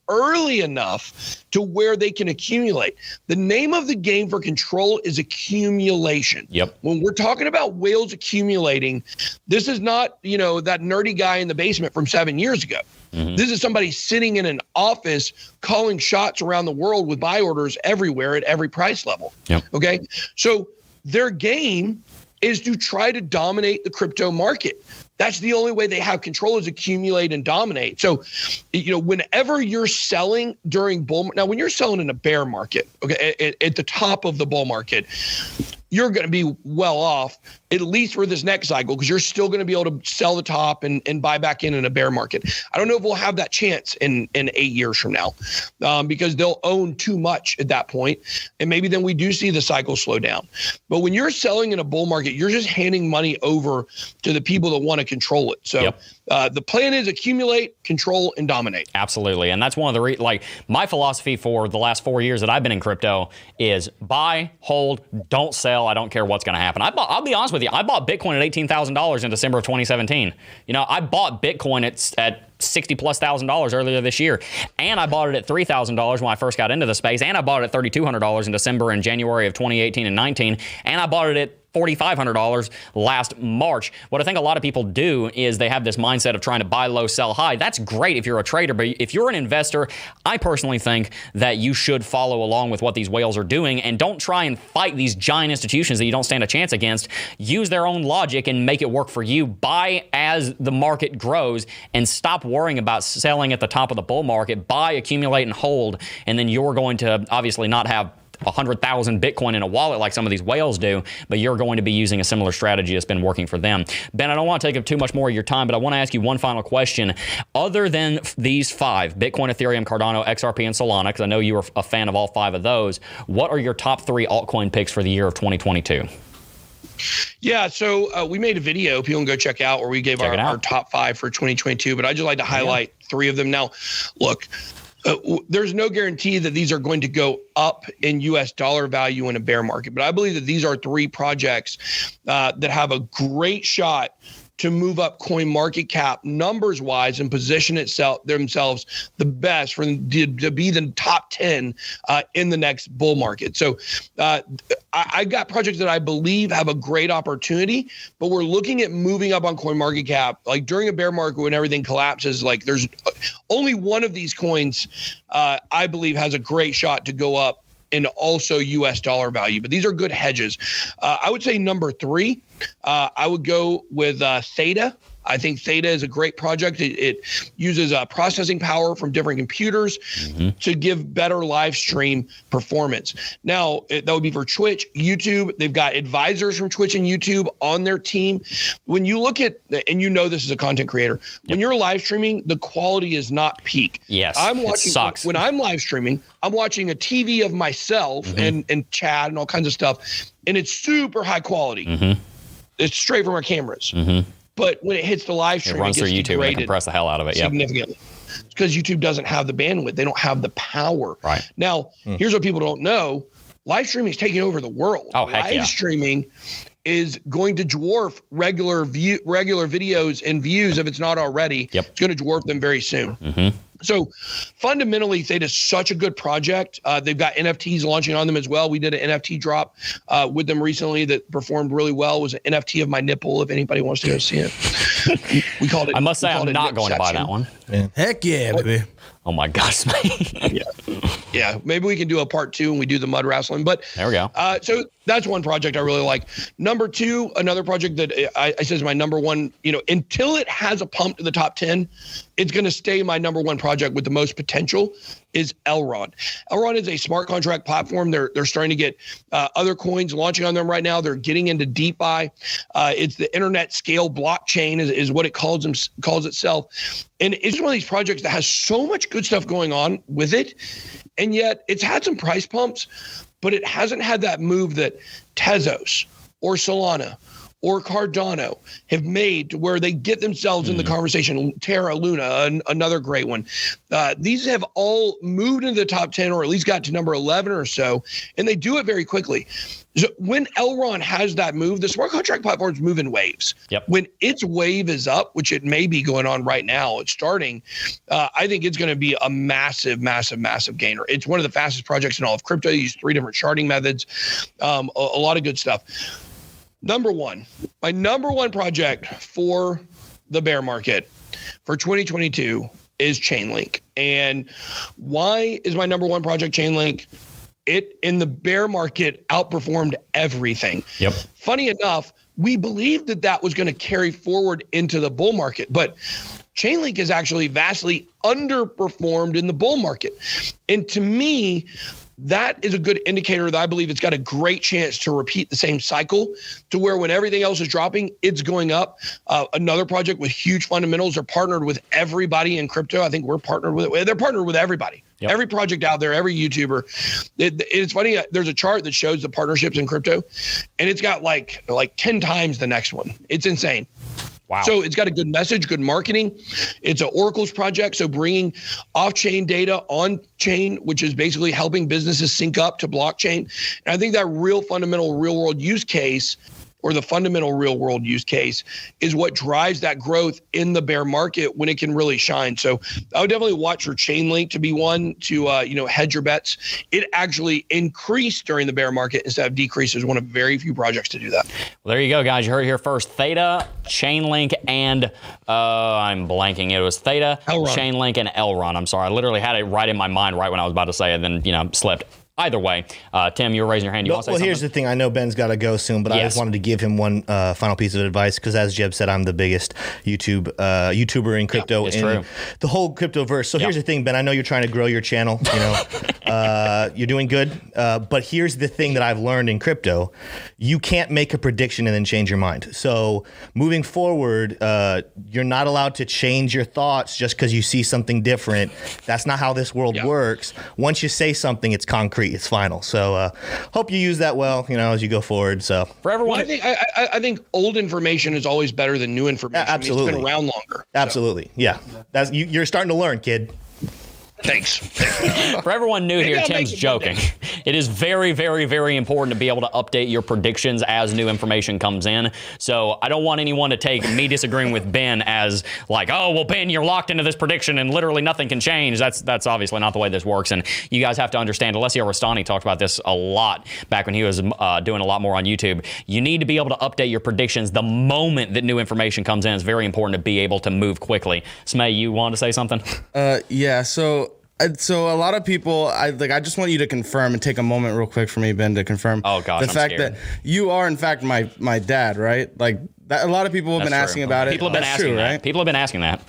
Speaker 4: early enough to where they can accumulate. The name of the game for control is accumulation.
Speaker 3: Yep.
Speaker 4: When we're talking about whales accumulating, this is not, you know, that nerdy guy in the basement from seven years ago. Mm-hmm. This is somebody sitting in an office calling shots around the world with buy orders everywhere at every price level.
Speaker 3: Yep.
Speaker 4: Okay. So their game is to try to dominate the crypto market. That's the only way they have control, is accumulate and dominate. So, you know, whenever you're selling during bull, now when you're selling in a bear market, okay, at, at the top of the bull market, you're going to be well off, at least for this next cycle, because you're still going to be able to sell the top and, and buy back in in a bear market. I don't know if we'll have that chance in, in eight years from now, um, because they'll own too much at that point, and maybe then we do see the cycle slow down. But when you're selling in a bull market, you're just handing money over to the people that want to control it. So
Speaker 3: yep.
Speaker 4: uh, the plan is accumulate, control, and dominate.
Speaker 3: Absolutely. And that's one of the, re- like, my philosophy for the last four years that I've been in crypto is buy, hold, don't sell. I don't care what's going to happen. I bought, I'll be honest with you. I bought Bitcoin at eighteen thousand dollars in December of twenty seventeen. You know, I bought Bitcoin at, at sixty plus thousand dollars earlier this year. And I bought it at three thousand dollars when I first got into the space. And I bought it at thirty-two hundred dollars in December and January of twenty eighteen and nineteen. And I bought it at forty-five hundred dollars last March. What I think a lot of people do is they have this mindset of trying to buy low, sell high. That's great if you're a trader, but if you're an investor, I personally think that you should follow along with what these whales are doing and don't try and fight these giant institutions that you don't stand a chance against. Use their own logic and make it work for you. Buy as the market grows and stop worrying about selling at the top of the bull market. Buy, accumulate, and hold, and then you're going to obviously not have one hundred thousand Bitcoin in a wallet like some of these whales do, but you're going to be using a similar strategy that's been working for them. Ben, I don't want to take up too much more of your time, but I want to ask you one final question. Other than these five, Bitcoin, Ethereum, Cardano, X R P, and Solana, because I know you are a fan of all five of those, what are your top three altcoin picks for the year of twenty twenty-two?
Speaker 4: Yeah, so uh, we made a video people can go check out where we gave our, our top five for twenty twenty-two, but I'd just like to highlight yeah. three of them. Now, look, Uh, w- there's no guarantee that these are going to go up in U S dollar value in a bear market, but I believe that these are three projects uh, that have a great shot to move up coin market cap numbers wise and position itself themselves the best for them to, to be the top ten uh, in the next bull market. So uh, I, I got projects that I believe have a great opportunity, but we're looking at moving up on coin market cap. Like during a bear market when everything collapses, like there's only one of these coins uh, I believe has a great shot to go up and also U S dollar value. But these are good hedges. Uh, I would say number three, uh, I would go with uh, Theta. I think Theta is a great project. It, it uses uh, processing power from different computers mm-hmm. to give better live stream performance. Now, it, that would be for Twitch, YouTube. They've got advisors from Twitch and YouTube on their team. When you look at, and you know this as a content creator, yep. when you're live streaming, the quality is not peak.
Speaker 3: Yes,
Speaker 4: I'm watching,
Speaker 3: it sucks.
Speaker 4: When I'm live streaming, I'm watching a T V of myself mm-hmm. and, and chat and all kinds of stuff, and it's super high quality. Mm-hmm. It's straight from our cameras. Mm-hmm. But when it hits the live stream,
Speaker 3: it runs
Speaker 4: it
Speaker 3: through YouTube and compress the hell out of it. Yep.
Speaker 4: Significantly. It's because YouTube doesn't have the bandwidth. They don't have the power.
Speaker 3: Right.
Speaker 4: Now, mm. here's what people don't know. Live streaming is taking over the world.
Speaker 3: Oh, heck
Speaker 4: Live
Speaker 3: yeah.
Speaker 4: streaming is going to dwarf regular view, regular videos and views if it's not already.
Speaker 3: Yep.
Speaker 4: It's going to dwarf them very soon.
Speaker 3: Mm-hmm.
Speaker 4: So fundamentally, Theta is such a good project. Uh, they've got N F Ts launching on them as well. We did an N F T drop uh, with them recently that performed really well. It was an N F T of my nipple, if anybody wants to go see it. We called it.
Speaker 3: I must say I'm not going to buy that one.
Speaker 2: Man. Heck yeah, baby.
Speaker 3: Oh my gosh, man.
Speaker 4: yeah. Yeah. Maybe we can do a part two and we do the mud wrestling. But
Speaker 3: there we go.
Speaker 4: Uh, so that's one project I really like. Number two, another project that I, I said is my number one, you know, until it has a pump to the top ten, it's going to stay my number one project with the most potential is Elrond. Elrond is a smart contract platform. They're they're starting to get uh, other coins launching on them right now. They're getting into DeFi. Uh, it's the internet scale blockchain is, is what it calls them calls itself. And it's one of these projects that has so much good stuff going on with it. And yet it's had some price pumps, but it hasn't had that move that Tezos or Solana or Cardano have made to where they get themselves mm-hmm. in the conversation. Terra Luna, an, another great one. Uh, these have all moved into the top ten, or at least got to number eleven or so, and they do it very quickly. So when Elrond has that move, the smart contract platforms move in waves.
Speaker 3: Yep.
Speaker 4: When its wave is up, which it may be going on right now, it's starting, uh, I think it's going to be a massive, massive, massive gainer. It's one of the fastest projects in all of crypto. They use three different charting methods, um, a, a lot of good stuff. Number one, my number one project for the bear market for twenty twenty-two is Chainlink. And why is my number one project Chainlink? It, in the bear market, outperformed everything.
Speaker 3: Yep.
Speaker 4: Funny enough, we believed that that was going to carry forward into the bull market, but Chainlink is actually vastly underperformed in the bull market. And to me, that is a good indicator that I believe it's got a great chance to repeat the same cycle to where when everything else is dropping, it's going up. Uh, another project with huge fundamentals. They're partnered with everybody in crypto. I think we're partnered with it. They're partnered with everybody. Yep. Every project out there, every YouTuber. It, it's funny. There's a chart that shows the partnerships in crypto, and it's got like like ten times the next one. It's insane.
Speaker 3: Wow.
Speaker 4: So it's got a good message, good marketing. It's an Oracle's project, so bringing off-chain data on-chain, which is basically helping businesses sync up to blockchain. And I think that real fundamental real-world use case, or the fundamental real-world use case, is what drives that growth in the bear market when it can really shine. So I would definitely watch for Chainlink to be one to uh, you know hedge your bets. It actually increased during the bear market instead of decreased. It's one of very few projects to do that.
Speaker 3: Well, there you go, guys. You heard it here first. Theta, Chainlink, and uh, I'm blanking. It was Theta,
Speaker 4: Elrond.
Speaker 3: Chainlink, and Elrond. I'm sorry. I literally had it right in my mind right when I was about to say it, then you know slipped. Either way, uh, Tim, you were raising your hand. You
Speaker 5: well,
Speaker 3: want to say
Speaker 5: well
Speaker 3: something?
Speaker 5: Here's the thing. I know Ben's got to go soon, but
Speaker 3: yes.
Speaker 5: I just wanted to give him one uh, final piece of advice because, as Jeb said, I'm the biggest YouTube uh, YouTuber in crypto
Speaker 3: yep,
Speaker 5: in
Speaker 3: true.
Speaker 5: the whole cryptoverse. So
Speaker 3: yep.
Speaker 5: here's the thing, Ben. I know you're trying to grow your channel. You know, uh, you're doing good. Uh, but here's the thing that I've learned in crypto: you can't make a prediction and then change your mind. So moving forward, uh, you're not allowed to change your thoughts just because you see something different. That's not how this world yep. works. Once you say something, it's concrete. It's final. So. So uh, hope you use that well, you know, as you go forward. So
Speaker 3: for everyone,
Speaker 4: well, I think I, I, I think old information is always better than new information.
Speaker 5: Yeah, absolutely,
Speaker 4: I mean, it's been around longer.
Speaker 5: Absolutely, so. yeah. That's you, you're starting to learn, kid.
Speaker 4: Thanks.
Speaker 3: For everyone new
Speaker 4: Maybe
Speaker 3: here,
Speaker 4: I'll
Speaker 3: Tim's joking. It is very, very, very important to be able to update your predictions as new information comes in. So I don't want anyone to take me disagreeing with Ben as like, oh, well, Ben, you're locked into this prediction and literally nothing can change. That's that's obviously not the way this works. And you guys have to understand, Alessio Rastani talked about this a lot back when he was uh, doing a lot more on YouTube. You need to be able to update your predictions the moment that new information comes in. It's very important to be able to move quickly. Smay, you wanted to say something?
Speaker 2: Uh, yeah, so... So a lot of people, I like. I just want you to confirm and take a moment, real quick, for me, Ben, to confirm.
Speaker 3: Oh gosh,
Speaker 2: the
Speaker 3: I'm
Speaker 2: fact
Speaker 3: scared.
Speaker 2: that you are, in fact, my my dad, right? Like that. A lot of people have
Speaker 3: That's
Speaker 2: been
Speaker 3: true.
Speaker 2: asking about
Speaker 3: People
Speaker 2: it.
Speaker 3: have been
Speaker 2: That's
Speaker 3: asking
Speaker 2: true,
Speaker 3: that.
Speaker 2: right?
Speaker 3: People have been asking that.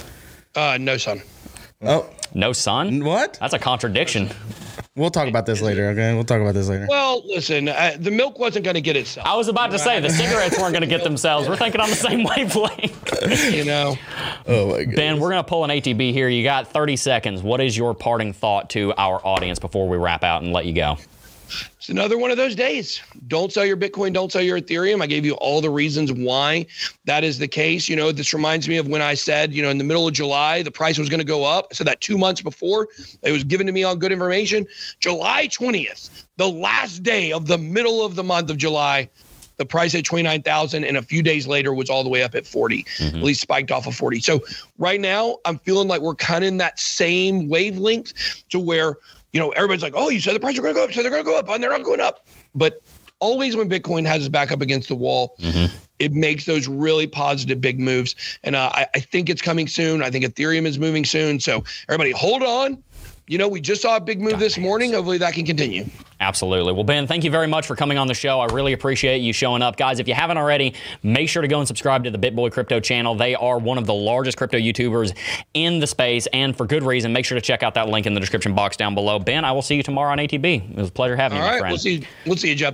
Speaker 4: Uh, no, son.
Speaker 2: Oh,
Speaker 3: no son?
Speaker 2: What?
Speaker 3: That's a contradiction.
Speaker 2: We'll talk about this later. Okay, we'll talk about this later.
Speaker 4: Well, listen, uh, the milk wasn't going to get itself.
Speaker 3: I was about to say the cigarettes weren't going to get themselves. We're thinking on the same wavelength.
Speaker 4: You know.
Speaker 2: Oh my God.
Speaker 3: Ben, we're going to pull an A T B here. You got thirty seconds. What is your parting thought to our audience before we wrap out and let you go?
Speaker 4: It's another one of those days. Don't sell your Bitcoin. Don't sell your Ethereum. I gave you all the reasons why that is the case. You know, this reminds me of when I said, you know, in the middle of July, the price was going to go up. I said that two months before. It was given to me on good information. July twentieth, the last day of the middle of the month of July, the price at twenty-nine thousand, and a few days later was all the way up at forty, mm-hmm. at least spiked off of forty. So right now, I'm feeling like we're kind of in that same wavelength to where, you know, everybody's like, oh, you said the price are going to go up, so they're going to go up, and they're not going up. But always when Bitcoin has its back up against the wall, mm-hmm. it makes those really positive big moves. And uh, I, I think it's coming soon. I think Ethereum is moving soon. So everybody hold on. You know, we just saw a big move God, this morning. Hopefully that can continue.
Speaker 3: Absolutely. Well, Ben, thank you very much for coming on the show. I really appreciate you showing up. Guys, if you haven't already, make sure to go and subscribe to the BitBoy Crypto channel. They are one of the largest crypto YouTubers in the space, and for good reason. Make sure to check out that link in the description box down below. Ben, I will see you tomorrow on A T B. It was a pleasure having
Speaker 4: All
Speaker 3: you, my
Speaker 4: right,
Speaker 3: friend.
Speaker 4: We'll see, we'll see you, Jeb. Thanks.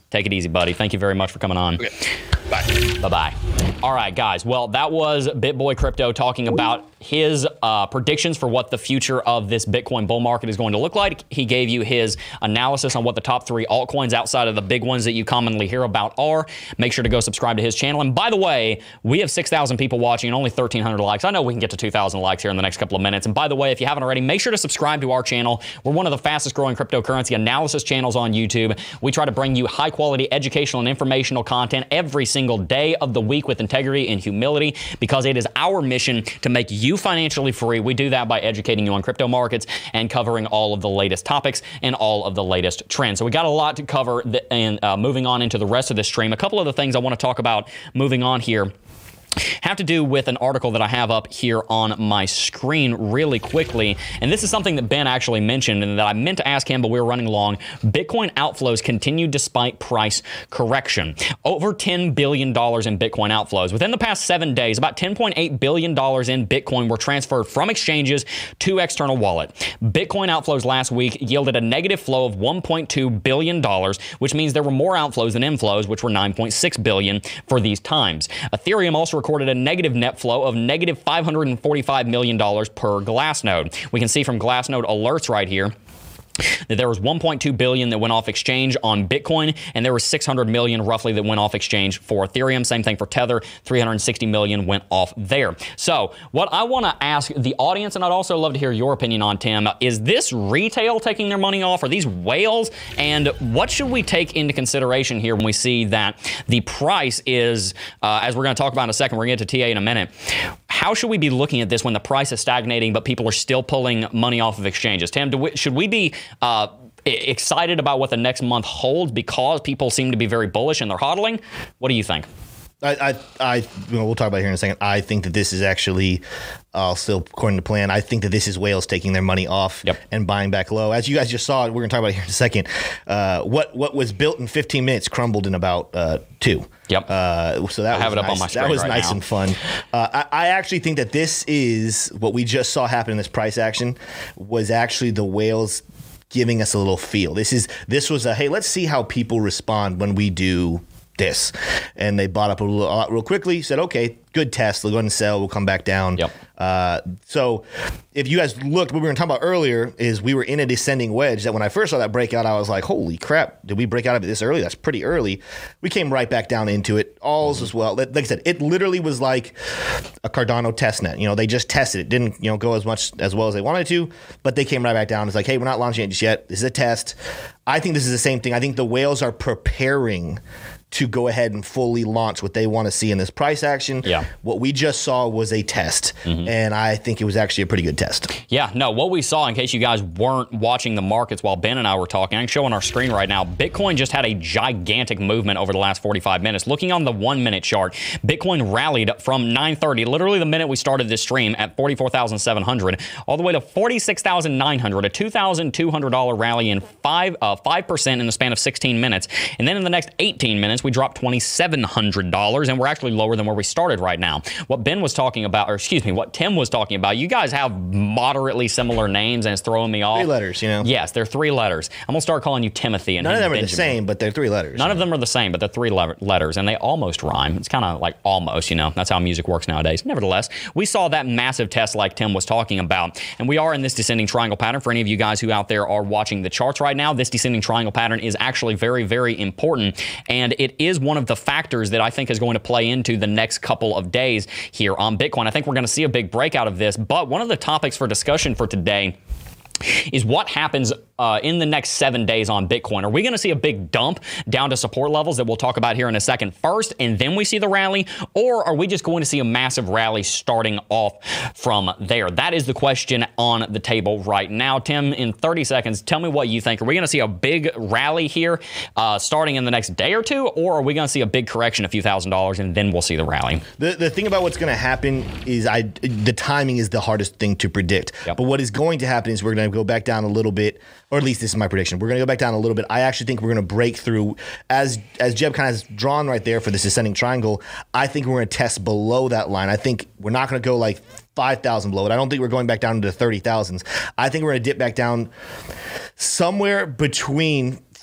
Speaker 3: Take it easy, buddy. Thank you very much for coming on.
Speaker 4: Okay. Bye.
Speaker 3: Bye-bye. All right, guys. Well, that was BitBoy Crypto talking about his uh, predictions for what the future of this Bitcoin bull market is going to look like. He gave you his analysis on what the top three altcoins outside of the big ones that you commonly hear about are. Make sure to go subscribe to his channel. And by the way, we have six thousand people watching and only thirteen hundred likes. I know we can get to two thousand likes here in the next couple of minutes. And by the way, if you haven't already, make sure to subscribe to our channel. We're one of the fastest growing cryptocurrency analysis channels on YouTube. We try to bring you high quality educational and informational content every single day of the week with integrity and humility, because it is our mission to make you financially free. We do that by educating you on crypto markets and covering all of the latest topics and all of the latest trends. So we got a lot to cover, th- and uh, moving on into the rest of this stream, a couple of the things I want to talk about moving on here have to do with an article that I have up here on my screen really quickly. And this is something that Ben actually mentioned and that I meant to ask him, but we were running long. Bitcoin outflows continued despite price correction. Over ten billion dollars in Bitcoin outflows. Within the past seven days, about ten point eight billion dollars in Bitcoin were transferred from exchanges to external wallet. Bitcoin outflows last week yielded a negative flow of one point two billion dollars, which means there were more outflows than inflows, which were nine point six billion dollars for these times. Ethereum also recorded a negative net flow of negative five hundred forty-five million dollars per Glassnode. We can see from Glassnode alerts right here that there was one point two billion that went off exchange on Bitcoin, and there was six hundred million roughly that went off exchange for Ethereum. Same thing for Tether, three hundred sixty million went off there. So what I want to ask the audience, and I'd also love to hear your opinion on, Tim, is this retail taking their money off? Are these whales? And what should we take into consideration here when we see that the price is, uh, as we're going to talk about in a second, we're going to get to T A in a minute. How should we be looking at this when the price is stagnating, but people are still pulling money off of exchanges? Tim, do we, should we be Uh, excited about what the next month holds because people seem to be very bullish and they're hodling? What do you think?
Speaker 5: I, I, I you know, we'll talk about it here in a second. I think that this is actually uh, still according to plan. I think that this is whales taking their money off
Speaker 3: yep.
Speaker 5: and buying back low. As you guys just saw, we're going to talk about it here in a second. Uh, what what was built in fifteen minutes crumbled in about uh, two.
Speaker 3: Yep.
Speaker 5: Uh, so that
Speaker 3: I
Speaker 5: was
Speaker 3: have it
Speaker 5: nice.
Speaker 3: up on my screen
Speaker 5: That was
Speaker 3: right
Speaker 5: nice
Speaker 3: now.
Speaker 5: and fun. Uh, I, I actually think that this is what we just saw happen in this price action was actually the whales giving us a little feel. This is this was a, hey, let's see how people respond when we do this. And they bought up a, little, a lot real quickly, said, okay, good test. They'll go ahead and sell. We'll come back down.
Speaker 3: Yep.
Speaker 5: Uh, so if you guys looked, what we were going to talk about earlier is we were in a descending wedge that when I first saw that breakout, I was like, holy crap, did we break out of it this early? That's pretty early. We came right back down into it. Alls as well. Like I said, it literally was like a Cardano testnet. You know, they just tested it. Didn't, you know, go as much as well as they wanted to, but they came right back down. It's like, hey, we're not launching it just yet. This is a test. I think this is the same thing. I think the whales are preparing to go ahead and fully launch what they want to see in this price action.
Speaker 3: Yeah.
Speaker 5: What we just saw was a test,
Speaker 3: mm-hmm.
Speaker 5: and I think it was actually a pretty good test.
Speaker 3: Yeah, no, what we saw, in case you guys weren't watching the markets while Ben and I were talking, I can show on our screen right now, Bitcoin just had a gigantic movement over the last forty-five minutes. Looking on the one-minute chart, Bitcoin rallied from nine thirty, literally the minute we started this stream, at forty-four thousand seven hundred, all the way to forty-six thousand nine hundred, a two thousand two hundred dollars rally in five, uh, five percent in the span of sixteen minutes. And then in the next eighteen minutes, we dropped two thousand seven hundred dollars, and we're actually lower than where we started right now. What Ben was talking about, or excuse me, what Tim was talking about, you guys have moderately similar names, and it's throwing me off.
Speaker 5: Three letters, you know?
Speaker 3: Yes, they're three letters. I'm going to start calling you Timothy. And
Speaker 5: None of them
Speaker 3: Benjamin.
Speaker 5: are the same, but they're three letters.
Speaker 3: None of them are the same, but they're three le- letters, and they almost rhyme. It's kind of like almost, you know. That's how music works nowadays. Nevertheless, we saw that massive test like Tim was talking about, and we are in this descending triangle pattern. For any of you guys who out there are watching the charts right now, this descending triangle pattern is actually very, very important, and it is one of the factors that I think is going to play into the next couple of days here on Bitcoin. I think we're going to see a big breakout of this, but one of the topics for discussion for today is what happens uh, in the next seven days on Bitcoin. Are we going to see a big dump down to support levels that we'll talk about here in a second first, and then we see the rally? Or are we just going to see a massive rally starting off from there? That is the question on the table right now. Tim, in thirty seconds, tell me what you think. Are we going to see a big rally here uh, starting in the next day or two, or are we going to see a big correction, a few thousand dollars, and then we'll see the rally?
Speaker 5: The the thing about what's going to happen is I the timing is the hardest thing to predict.
Speaker 3: Yep.
Speaker 5: But what is going to happen is we're going to go back down a little bit, or at least this is my prediction. We're going to go back down a little bit. I actually think we're going to break through, as as Jeb kind of has drawn right there for this ascending triangle. I think we're going to test below that line. I think we're not going to go like five thousand below it. I don't think we're going back down into thirty thousands. I think we're going to dip back down somewhere between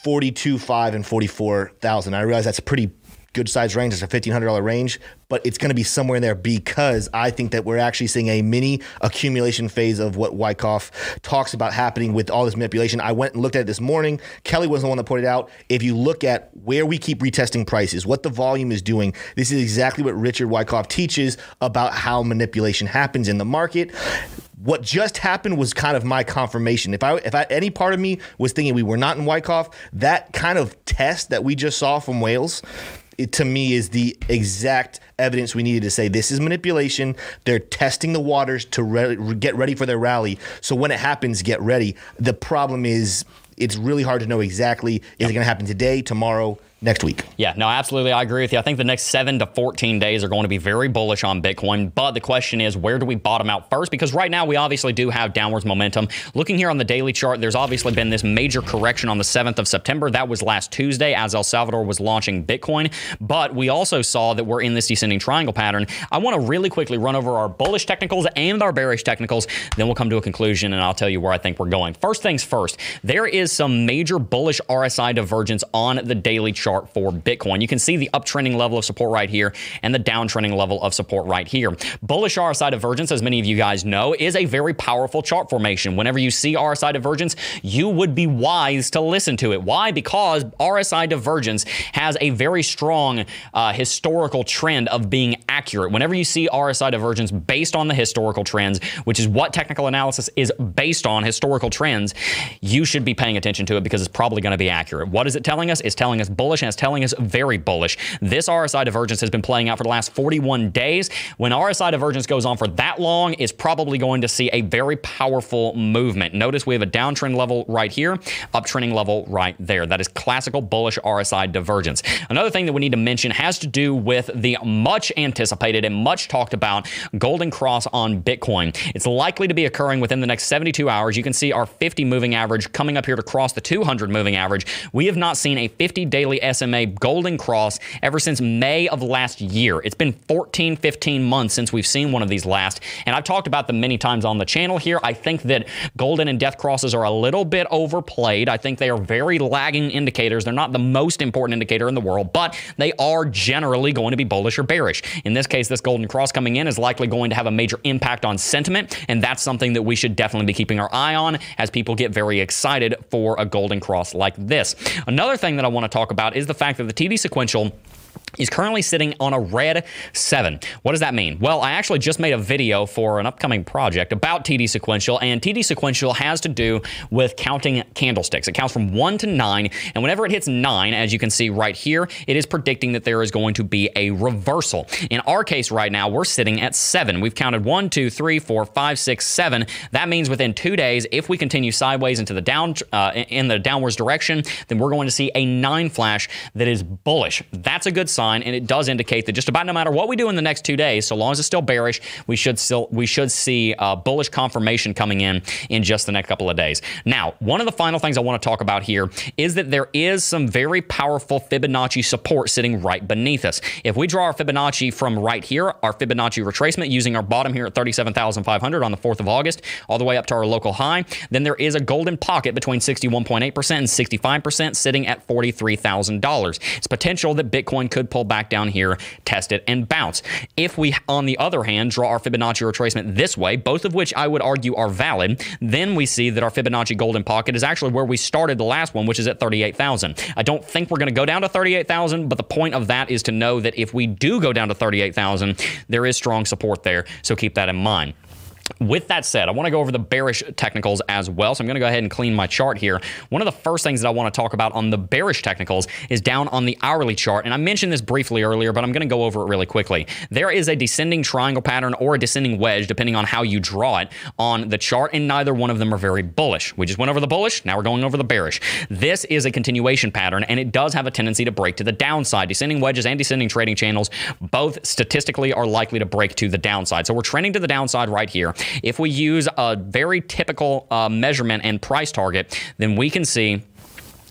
Speaker 5: forty-two thousand five hundred and forty-four thousand. I realize that's a pretty good size range. It's a fifteen hundred dollars range, but it's going to be somewhere in there because I think that we're actually seeing a mini accumulation phase of what Wyckoff talks about happening with all this manipulation. I went and looked at it this morning. Kelly was the one that pointed out, if you look at where we keep retesting prices, what the volume is doing, this is exactly what Richard Wyckoff teaches about how manipulation happens in the market. What just happened was kind of my confirmation. If I, if I, any part of me was thinking we were not in Wyckoff, that kind of test that we just saw from Wales, it, to me, is the exact evidence we needed to say this is manipulation. They're testing the waters to re- get ready for their rally. So when it happens, get ready. The problem is it's really hard to know exactly, is yep. it going to happen today, tomorrow, next week?
Speaker 3: Yeah, no, absolutely. I agree with you. I think the next seven to fourteen days are going to be very bullish on Bitcoin. But the question is, where do we bottom out first? Because right now we obviously do have downwards momentum. Looking here on the daily chart, there's obviously been this major correction on the seventh of September. That was last Tuesday as El Salvador was launching Bitcoin. But we also saw that we're in this descending triangle pattern. I want to really quickly run over our bullish technicals and our bearish technicals. Then we'll come to a conclusion and I'll tell you where I think we're going. First things first, there is some major bullish R S I divergence on the daily chart for Bitcoin. You can see the uptrending level of support right here and the downtrending level of support right here. Bullish R S I divergence, as many of you guys know, is a very powerful chart formation. Whenever you see R S I divergence, you would be wise to listen to it. Why? Because R S I divergence has a very strong uh, historical trend of being accurate. Whenever you see R S I divergence based on the historical trends, which is what technical analysis is based on, historical trends, you should be paying attention to it because it's probably going to be accurate. What is it telling us? It's telling us bullish, and it's telling us very bullish. This R S I divergence has been playing out for the last forty-one days. When R S I divergence goes on for that long, it's probably going to see a very powerful movement. Notice we have a downtrend level right here, uptrending level right there. That is classical bullish R S I divergence. Another thing that we need to mention has to do with the much anticipated and much talked about golden cross on Bitcoin. It's likely to be occurring within the next seventy-two hours. You can see our fifty moving average coming up here to cross the two hundred moving average. We have not seen a fifty daily S M A golden cross ever since May of last year. It's been fourteen, fifteen months since we've seen one of these last, and I've talked about them many times on the channel here. I think that golden and death crosses are a little bit overplayed. I think they are very lagging indicators. They're not the most important indicator in the world, but they are generally going to be bullish or bearish. In this case, this golden cross coming in is likely going to have a major impact on sentiment, and that's something that we should definitely be keeping our eye on as people get very excited for a golden cross like this. Another thing that I want to talk about is the fact that the T D sequential is currently sitting on a red seven. What does that mean? Well, I actually just made a video for an upcoming project about T D sequential, and T D sequential has to do with counting candlesticks. It counts from one to nine, and whenever it hits nine, as you can see right here, it is predicting that there is going to be a reversal. In our case right now, we're sitting at seven. We've counted one, two, three, four, five, six, seven. That means within two days, if we continue sideways into the down, uh, in the downwards direction, then we're going to see a nine flash that is bullish. That's a good sign. And it does indicate that just about no matter what we do in the next two days, so long as it's still bearish, we should still we should see uh, bullish confirmation coming in in just the next couple of days. Now, one of the final things I want to talk about here is that there is some very powerful Fibonacci support sitting right beneath us. If we draw our Fibonacci from right here, our Fibonacci retracement using our bottom here at thirty-seven thousand five hundred on the fourth of August, all the way up to our local high, then there is a golden pocket between sixty-one point eight percent and sixty-five percent sitting at forty-three thousand dollars. It's potential that Bitcoin could pull back down here, test it, and bounce. If we, on the other hand, draw our Fibonacci retracement this way, both of which I would argue are valid, then we see that our Fibonacci golden pocket is actually where we started the last one, which is at thirty-eight thousand. I don't think we're going to go down to thirty-eight thousand, but the point of that is to know that if we do go down to thirty-eight thousand, there is strong support there, so keep that in mind. With that said, I want to go over the bearish technicals as well, so I'm going to go ahead and clean my chart here. One of the first things that I want to talk about on the bearish technicals is down on the hourly chart, and I mentioned this briefly earlier, but I'm going to go over it really quickly. There is a descending triangle pattern or a descending wedge, depending on how you draw it, on the chart, and neither one of them are very bullish. We just went over the bullish, now we're going over the bearish. This is a continuation pattern, and it does have a tendency to break to the downside. Descending wedges and descending trading channels both statistically are likely to break to the downside. So we're trending to the downside right here. If we use a very typical uh, measurement and price target, then we can see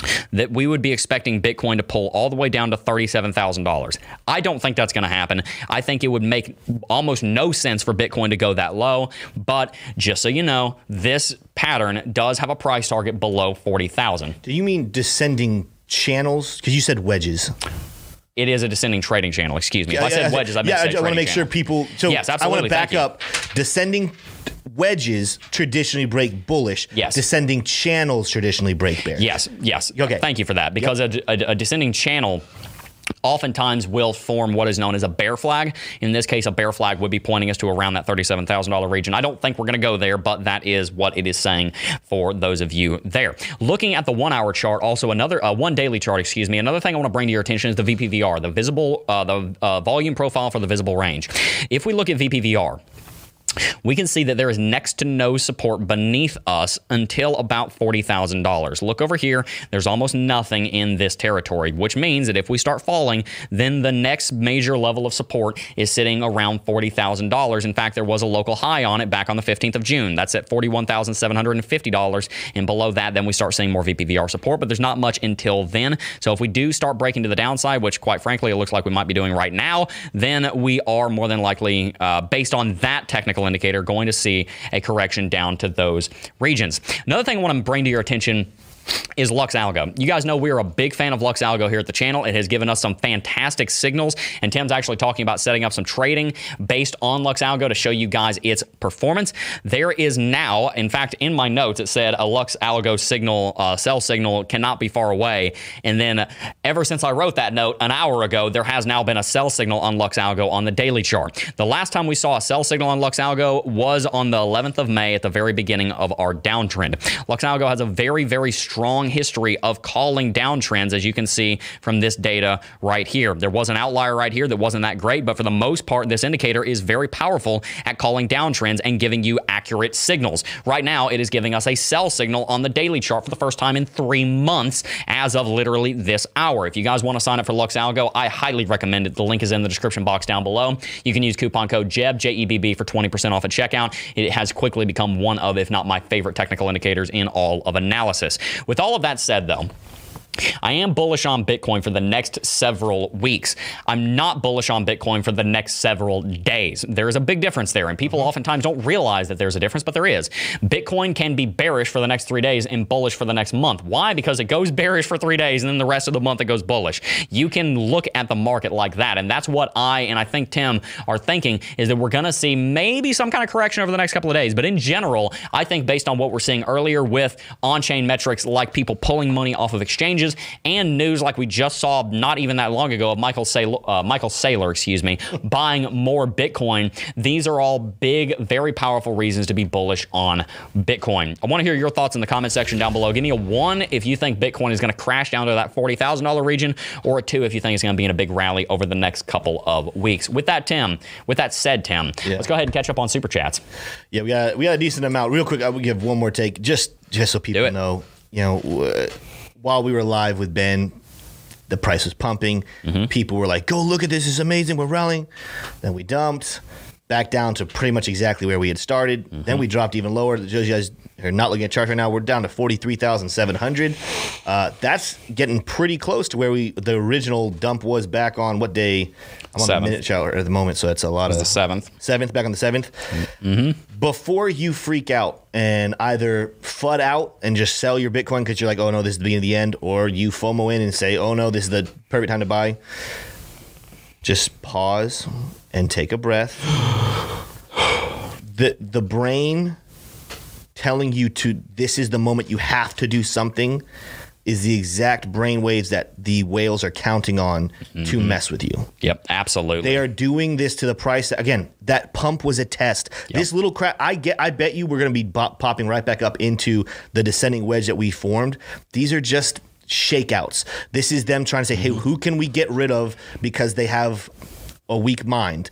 Speaker 3: that we would be expecting Bitcoin to pull all the way down to thirty-seven thousand dollars. I don't think that's going to happen. I think it would make almost no sense for Bitcoin to go that low. But just so you know, this pattern does have a price target below forty thousand.
Speaker 5: Do you mean descending channels? Because you said wedges.
Speaker 3: It is a descending trading channel. Excuse me. If
Speaker 5: Yeah,
Speaker 3: I said
Speaker 5: yeah,
Speaker 3: wedges, I meant
Speaker 5: yeah,
Speaker 3: to say
Speaker 5: I want to
Speaker 3: trading
Speaker 5: make sure
Speaker 3: channel.
Speaker 5: people. So
Speaker 3: Yes,
Speaker 5: I
Speaker 3: absolutely.
Speaker 5: want to back
Speaker 3: Thank you.
Speaker 5: up. Descending wedges traditionally break bullish.
Speaker 3: Yes.
Speaker 5: Descending channels traditionally break bearish.
Speaker 3: Yes, yes.
Speaker 5: Okay.
Speaker 3: Thank you for that. Because a, a, a descending channel oftentimes will form what is known as a bear flag. In this case, a bear flag would be pointing us to around that thirty-seven thousand dollars region. I don't think we're going to go there, but that is what it is saying for those of you there. Looking at the one-hour chart, also another uh, one daily chart, excuse me. Another thing I want to bring to your attention is the V P V R, the visible, uh, the uh, volume profile for the visible range. If we look at V P V R, we can see that there is next to no support beneath us until about forty thousand dollars. Look over here. There's almost nothing in this territory, which means that if we start falling, then the next major level of support is sitting around forty thousand dollars. In fact, there was a local high on it back on the fifteenth of June. That's at forty-one thousand seven hundred fifty dollars. And below that, then we start seeing more V P V R support, but there's not much until then. So if we do start breaking to the downside, which quite frankly, it looks like we might be doing right now, then we are more than likely, uh, based on that technical indicator, going to see a correction down to those regions. Another thing I want to bring to your attention is Lux Algo. You guys know we are a big fan of Lux Algo here at the channel. It has given us some fantastic signals, and Tim's actually talking about setting up some trading based on Lux Algo to show you guys its performance. There is now, in fact, in my notes, it said a Lux Algo signal, uh, sell signal cannot be far away. And then ever since I wrote that note an hour ago, there has now been a sell signal on Lux Algo on the daily chart. The last time we saw a sell signal on Lux Algo was on the eleventh of May at the very beginning of our downtrend. Lux Algo has a very, very strong strong history of calling downtrends, as you can see from this data right here. There was an outlier right here that wasn't that great, but for the most part, this indicator is very powerful at calling downtrends and giving you accurate signals. Right now, it is giving us a sell signal on the daily chart for the first time in three months as of literally this hour. If you guys want to sign up for Lux Algo, I highly recommend it. The link is in the description box down below. You can use coupon code JEB, J E B B, for twenty percent off at checkout. It has quickly become one of, if not my favorite technical indicators in all of analysis. With all of that said, though, I am bullish on Bitcoin for the next several weeks. I'm not bullish on Bitcoin for the next several days. There is a big difference there, and people oftentimes don't realize that there's a difference, but there is. Bitcoin can be bearish for the next three days and bullish for the next month. Why? Because it goes bearish for three days, and then the rest of the month it goes bullish. You can look at the market like that, and that's what I, and I think Tim, are thinking, is that we're going to see maybe some kind of correction over the next couple of days. But in general, I think based on what we're seeing earlier with on-chain metrics like people pulling money off of exchanges, and news like we just saw not even that long ago of Michael Saylor, uh, Michael Saylor, excuse me, buying more Bitcoin. These are all big, very powerful reasons to be bullish on Bitcoin. I want to hear your thoughts in the comment section down below. Give me a one if you think Bitcoin is going to crash down to that forty thousand dollars region, or a two if you think it's going to be in a big rally over the next couple of weeks. With that, Tim, with that said, Tim, yeah. let's go ahead and catch up on Super Chats.
Speaker 5: Yeah, we got we got a decent amount. Real quick, I would give one more take, just just so people know, you know, uh, while we were live with Ben, the price was pumping. Mm-hmm. People were like, go look at this. It's amazing. We're rallying. Then we dumped back down to pretty much exactly where we had started. Mm-hmm. Then we dropped even lower. You guys are not looking at charts right now. We're down to forty-three thousand seven hundred. Uh, that's getting pretty close to where we the original dump was back on what day? I'm on
Speaker 3: seventh.
Speaker 5: the minute chart at the moment, so that's a lot of
Speaker 3: the seventh.
Speaker 5: Seventh, back on the seventh.
Speaker 3: Mm-hmm.
Speaker 5: Before you freak out and either FUD out and just sell your Bitcoin because you're like, oh no, this is the beginning of the end, or you FOMO in and say, oh no, this is the perfect time to buy, just pause and take a breath. The the brain telling you to, this is the moment you have to do something, is the exact brain waves that the whales are counting on mm-hmm. to mess with you.
Speaker 3: Yep, absolutely.
Speaker 5: They are doing this to the price. Again, that pump was a test. Yep. This little crap, I get. I bet you we're going to be bop, popping right back up into the descending wedge that we formed. These are just shakeouts. This is them trying to say, hey, who can we get rid of because they have a weak mind?
Speaker 3: Yep.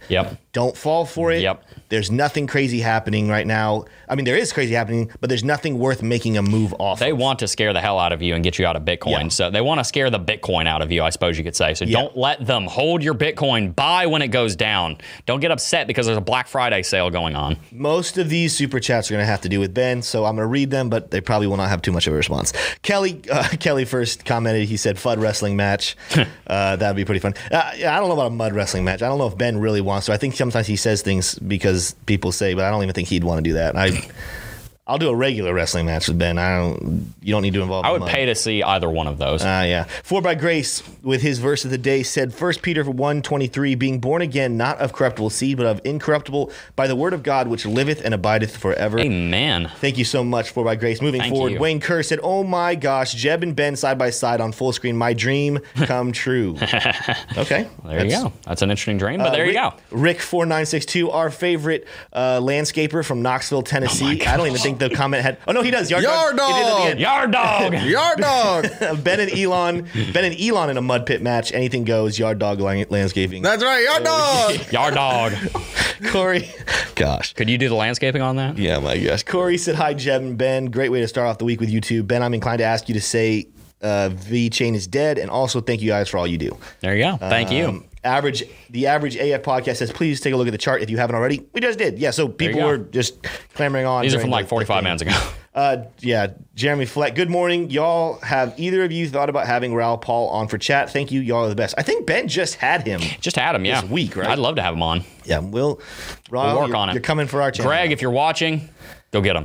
Speaker 5: Don't fall for it.
Speaker 3: Yep.
Speaker 5: There's nothing crazy happening right now. I mean, there is crazy happening, but there's nothing worth making a move off
Speaker 3: They
Speaker 5: of.
Speaker 3: want to scare the hell out of you and get you out of Bitcoin.
Speaker 5: Yeah.
Speaker 3: So they want to scare the Bitcoin out of you, I suppose you could say. So
Speaker 5: Yeah.
Speaker 3: don't let them hold your Bitcoin. Buy when it goes down. Don't get upset because there's a Black Friday sale going on.
Speaker 5: Most of these super chats are going to have to do with Ben, so I'm going to read them, but they probably will not have too much of a response. Kelly uh, Kelly first commented, he said, F U D wrestling match. uh, that'd be pretty fun. Uh, yeah, I don't know about a mud wrestling match. I don't know if Ben really wants to. I think sometimes he says things because people say, but I don't even think he'd want to do that. I, I'll do a regular wrestling match with Ben. I don't. You don't need to involve.
Speaker 3: I would
Speaker 5: mud.
Speaker 3: pay to see either one of those.
Speaker 5: Ah, uh, yeah. Four by Grace, with his verse of the day, said, First Peter one twenty-three, being born again, not of corruptible seed, but of incorruptible, by the word of God, which liveth and abideth forever.
Speaker 3: Amen.
Speaker 5: Thank you so much, Four by Grace. Moving
Speaker 3: Thank
Speaker 5: forward,
Speaker 3: you.
Speaker 5: Wayne Kerr said, oh my gosh, Jeb and Ben side by side on full screen. My dream come true. Okay.
Speaker 3: There you go. That's an interesting dream, but
Speaker 5: Uh,
Speaker 3: there
Speaker 5: Rick,
Speaker 3: you go.
Speaker 5: Rick four nine six two, our favorite uh, landscaper from Knoxville, Tennessee. I don't even think the comment had. Oh, no, he does. Yard,
Speaker 2: Yard
Speaker 5: dog. It did at the
Speaker 2: dog.
Speaker 5: end.
Speaker 3: Yard dog.
Speaker 2: Yard dog.
Speaker 5: Ben and Elon, Ben and Elon in a mud pit match. Anything goes. Yard dog lang- landscaping.
Speaker 2: That's right. Yard dog.
Speaker 3: Yard dog.
Speaker 5: Corey, gosh.
Speaker 3: Could you do the landscaping on that?
Speaker 5: Yeah, my gosh. Corey said, hi, Jeb and Ben. Great way to start off the week with you two. Ben, I'm inclined to ask you to say uh, V-Chain is dead, and also thank you guys for all you do.
Speaker 3: There you go. Thank you.
Speaker 5: Um, average, the average A F podcast says, please take a look at the chart if you haven't already. We just did. Yeah, so people
Speaker 3: you go.
Speaker 5: were just clamoring on.
Speaker 3: These are
Speaker 5: during
Speaker 3: from
Speaker 5: the-
Speaker 3: like
Speaker 5: the
Speaker 3: forty-five
Speaker 5: thing.
Speaker 3: minutes ago.
Speaker 5: Uh, yeah, Jeremy Fleck. Good morning, y'all. Have either of you thought about having Raul Paul on for chat? Thank you, y'all are the best. I think Ben just had him.
Speaker 3: Just had him, yeah.
Speaker 5: This week, right?
Speaker 3: I'd love to have him on.
Speaker 5: Yeah, we'll, Raul,
Speaker 3: We'll work
Speaker 5: you're,
Speaker 3: on it.
Speaker 5: You're coming for our channel.
Speaker 3: Greg, if you're watching, go get him.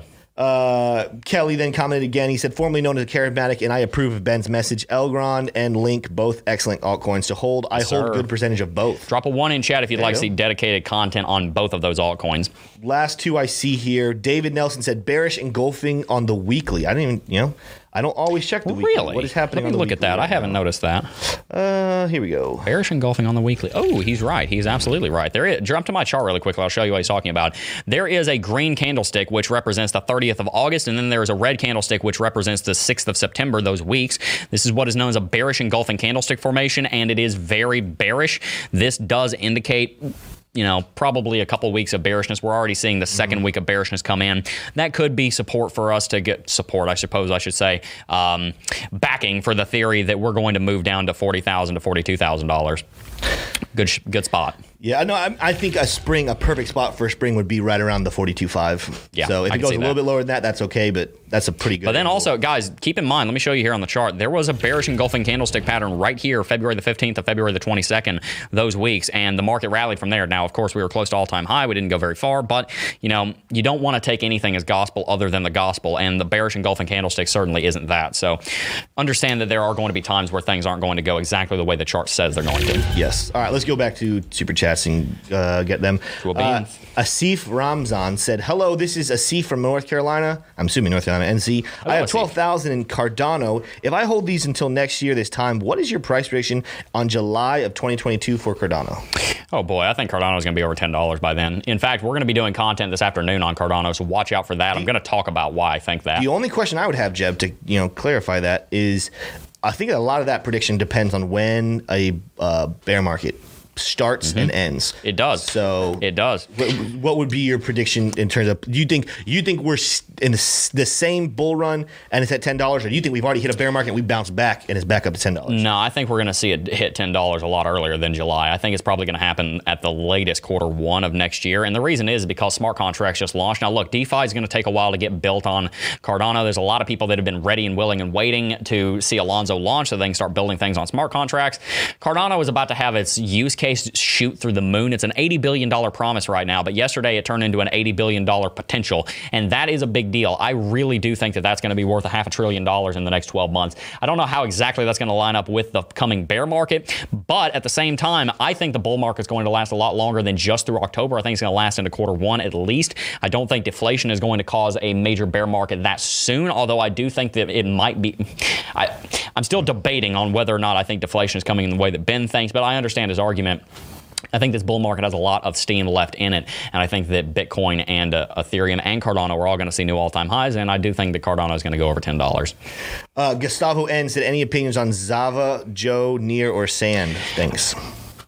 Speaker 5: Uh, Kelly then commented again. He said, formerly known as Charismatic, and I approve of Ben's message. Elgrond and Link, both excellent altcoins to hold. I
Speaker 3: Yes,
Speaker 5: hold
Speaker 3: sir.
Speaker 5: good percentage of both.
Speaker 3: Drop a one in chat if you'd
Speaker 5: There
Speaker 3: like
Speaker 5: you
Speaker 3: to see
Speaker 5: go.
Speaker 3: dedicated content on both of those altcoins.
Speaker 5: Last two I see here. David Nelson said, bearish engulfing on the weekly. I didn't even, you know, I don't always check the weekly.
Speaker 3: Really?
Speaker 5: What is happening
Speaker 3: Let
Speaker 5: on
Speaker 3: me
Speaker 5: the
Speaker 3: look at
Speaker 5: weekly
Speaker 3: that.
Speaker 5: right
Speaker 3: I haven't
Speaker 5: now?
Speaker 3: noticed that.
Speaker 5: Uh, here we go.
Speaker 3: Bearish engulfing on the weekly. Oh, he's right. He's absolutely right. There is, jump to my chart really quickly. I'll show you what he's talking about. There is a green candlestick, which represents the thirtieth of August, and then there is a red candlestick, which represents the sixth of September, those weeks. This is what is known as a bearish engulfing candlestick formation, and it is very bearish. This does indicate, you know, probably a couple weeks of bearishness. We're already seeing the second week of bearishness come in. That could be support for us to get support, I suppose I should say, um, backing for the theory that we're going to move down to forty thousand dollars to forty-two thousand dollars. Good, sh- good spot.
Speaker 5: Yeah, no, I, I think a spring, a perfect spot for a spring would be right around the forty-two point five.
Speaker 3: Yeah,
Speaker 5: So if
Speaker 3: I
Speaker 5: it
Speaker 3: can
Speaker 5: goes
Speaker 3: see
Speaker 5: a little
Speaker 3: that.
Speaker 5: bit lower than that, that's okay, but that's a pretty good.
Speaker 3: But then
Speaker 5: angle.
Speaker 3: also, guys, keep in mind, let me show you here on the chart, there was a bearish engulfing candlestick pattern right here, February the fifteenth to February the twenty-second, those weeks, and the market rallied from there. Now, of course, we were close to all-time high. We didn't go very far, but, you know, you don't want to take anything as gospel other than the gospel, and the bearish engulfing candlestick certainly isn't that. So understand that there are going to be times where things aren't going to go exactly the way the chart says they're going to.
Speaker 5: Yes. All right, let's go back to super chats and uh, get them.
Speaker 3: To a
Speaker 5: Uh,
Speaker 3: beans.
Speaker 5: Asif Ramzan said, hello, this is Asif from North Carolina. I'm assuming North Carolina, N C. I have
Speaker 3: Asif.
Speaker 5: twelve thousand in Cardano. If I hold these until next year this time, what is your price prediction on July of twenty twenty-two for Cardano?
Speaker 3: Oh boy, I think Cardano is going to be over ten dollars by then. In fact, we're going to be doing content this afternoon on Cardano, so watch out for that. I'm going to talk about why I think that.
Speaker 5: The only question I would have, Jeb, to you know clarify that is, I think a lot of that prediction depends on when a uh, bear market starts and ends.
Speaker 3: It does.
Speaker 5: So
Speaker 3: It does.
Speaker 5: What, what would be your prediction in terms of? Do you think you think we're s- in the, s- the same bull run and it's at ten dollars, or do you think we've already hit a bear market and we bounced back and it's back up to ten dollars?
Speaker 3: No, I think we're going to see it hit ten dollars a lot earlier than July. I think it's probably going to happen at the latest quarter one of next year. And the reason is because smart contracts just launched. Now, look, DeFi is going to take a while to get built on Cardano. There's a lot of people that have been ready and willing and waiting to see Alonzo launch so they can start building things on smart contracts. Cardano is about to have its use case shoot through the moon. It's an eighty billion dollars promise right now, but yesterday it turned into an eighty billion dollars potential. And that is a big deal. I really do think that that's going to be worth a half a trillion dollars in the next twelve months. I don't know how exactly that's going to line up with the coming bear market, but at the same time, I think the bull market is going to last a lot longer than just through October. I think it's going to last into quarter one at least. I don't think deflation is going to cause a major bear market that soon, although I do think that it might be. I, I'm still debating on whether or not I think deflation is coming in the way that Ben thinks, but I understand his argument. I think this bull market has a lot of steam left in it, and I think that Bitcoin and uh, Ethereum and Cardano are all going to see new all-time highs, and I do think that Cardano is going to go over ten dollars.
Speaker 5: Uh, Gustavo N said, any opinions on Zava, Joe, Near, or Sand? Thanks.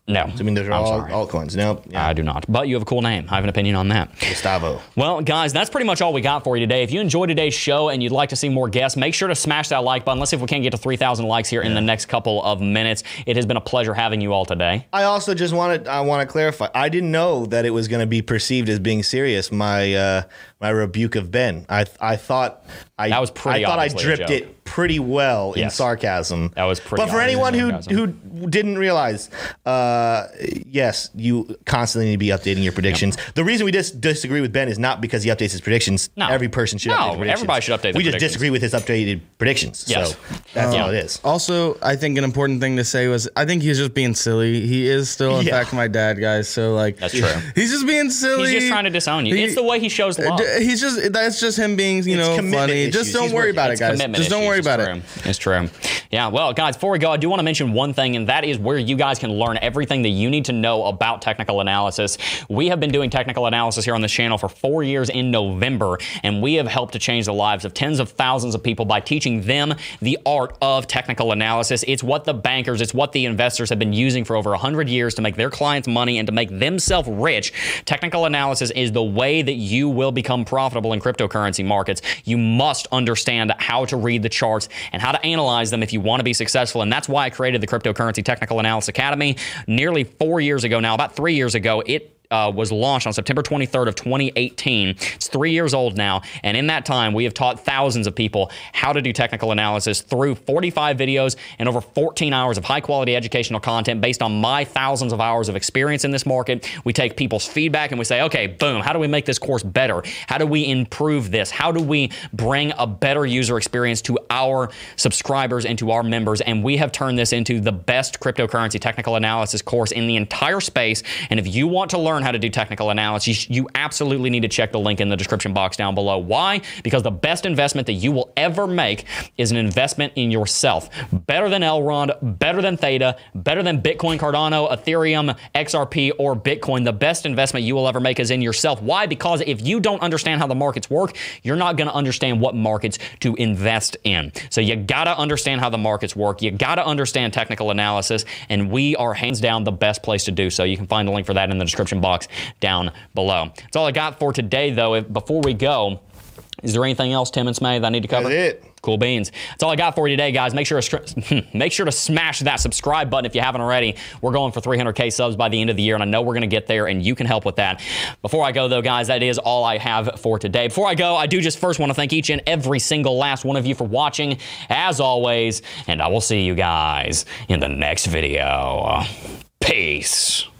Speaker 3: No.
Speaker 5: I mean, those are
Speaker 3: I'm
Speaker 5: all
Speaker 3: sorry.
Speaker 5: altcoins. Nope. Yeah.
Speaker 3: I do not. But you have a cool name. I have an opinion on that.
Speaker 5: Gustavo.
Speaker 3: Well, guys, that's pretty much all we got for you today. If you enjoyed today's show and you'd like to see more guests, make sure to smash that like button. Let's see if we can get to three thousand likes here yeah. in the next couple of minutes. It has been a pleasure having you all today.
Speaker 5: I also just wanted I want to clarify. I didn't know that it was going to be perceived as being serious. My uh, my rebuke of Ben. I I thought I
Speaker 3: that was pretty.
Speaker 5: I thought I
Speaker 3: obviously a
Speaker 5: dripped
Speaker 3: joke.
Speaker 5: it pretty well in
Speaker 3: Yes.
Speaker 5: sarcasm.
Speaker 3: That was pretty
Speaker 5: But for
Speaker 3: obvious
Speaker 5: anyone who
Speaker 3: sarcasm.
Speaker 5: who didn't realize, uh, yes, you constantly need to be updating your predictions. The reason we dis- disagree with Ben is not because he updates his predictions.
Speaker 3: No.
Speaker 5: Every person should
Speaker 3: No,
Speaker 5: update their predictions.
Speaker 3: everybody should update their
Speaker 5: We just
Speaker 3: predictions.
Speaker 5: disagree with his updated predictions.
Speaker 3: Yes.
Speaker 5: So that's
Speaker 3: Um,
Speaker 5: all it is.
Speaker 2: Also, I think an important thing to say was I think he's just being silly. He is still, in
Speaker 5: Yeah.
Speaker 2: fact, my dad, guys. So, like,
Speaker 3: That's true.
Speaker 2: he's just being silly.
Speaker 3: He's just trying to disown you.
Speaker 2: He-
Speaker 3: It's the way he shows love.
Speaker 2: He's just, that's just him being, you
Speaker 5: It's
Speaker 2: know,
Speaker 5: commitment
Speaker 2: funny.
Speaker 5: issues.
Speaker 2: Just don't
Speaker 5: He's
Speaker 2: worry
Speaker 5: working-
Speaker 2: about it,
Speaker 3: It's
Speaker 2: guys.
Speaker 3: commitment
Speaker 2: Just don't
Speaker 3: issues.
Speaker 2: worry
Speaker 3: It's
Speaker 2: about
Speaker 3: true.
Speaker 2: it.
Speaker 3: It's true. Yeah, well, guys, before we go, I do want to mention one thing, and that is where you guys can learn everything that you need to know about technical analysis. We have been doing technical analysis here on this channel for four years in November, and we have helped to change the lives of tens of thousands of people by teaching them the art of technical analysis. It's what the bankers, it's what the investors have been using for over one hundred years to make their clients money and to make themselves rich. Technical analysis is the way that you will become profitable in cryptocurrency markets. You must understand how to read the charts and how to analyze them if you want to be successful. And that's why I created the Cryptocurrency Technical Analysis Academy nearly four years ago now, about three years ago. It Uh, was launched on September twenty-third of twenty eighteen. It's three years old now, and in that time, we have taught thousands of people how to do technical analysis through forty-five videos and over fourteen hours of high-quality educational content based on my thousands of hours of experience in this market. We take people's feedback and we say, okay, boom, how do we make this course better? How do we improve this? How do we bring a better user experience to our subscribers and to our members? And we have turned this into the best cryptocurrency technical analysis course in the entire space. And if you want to learn how to do technical analysis, you absolutely need to check the link in the description box down below. Why? Because the best investment that you will ever make is an investment in yourself. Better than Elrond, better than Theta, better than Bitcoin, Cardano, Ethereum, X R P, or Bitcoin. The best investment you will ever make is in yourself. Why? Because if you don't understand how the markets work, you're not going to understand what markets to invest in. So you got to understand how the markets work. You got to understand technical analysis, and we are hands down the best place to do so. You can find the link for that in the description box down below. That's all I got for today, though. If, before we go, is there anything else, Tim and Smay, that I need to cover?
Speaker 5: That's it.
Speaker 3: Cool beans. That's all I got for you today, guys. Make sure to make sure to smash that subscribe button if you haven't already. We're going for three hundred K subs by the end of the year, and I know we're going to get there, and you can help with that. Before I go, though, guys, that is all I have for today. Before I go, I do just first want to thank each and every single last one of you for watching, as always, and I will see you guys in the next video. Peace.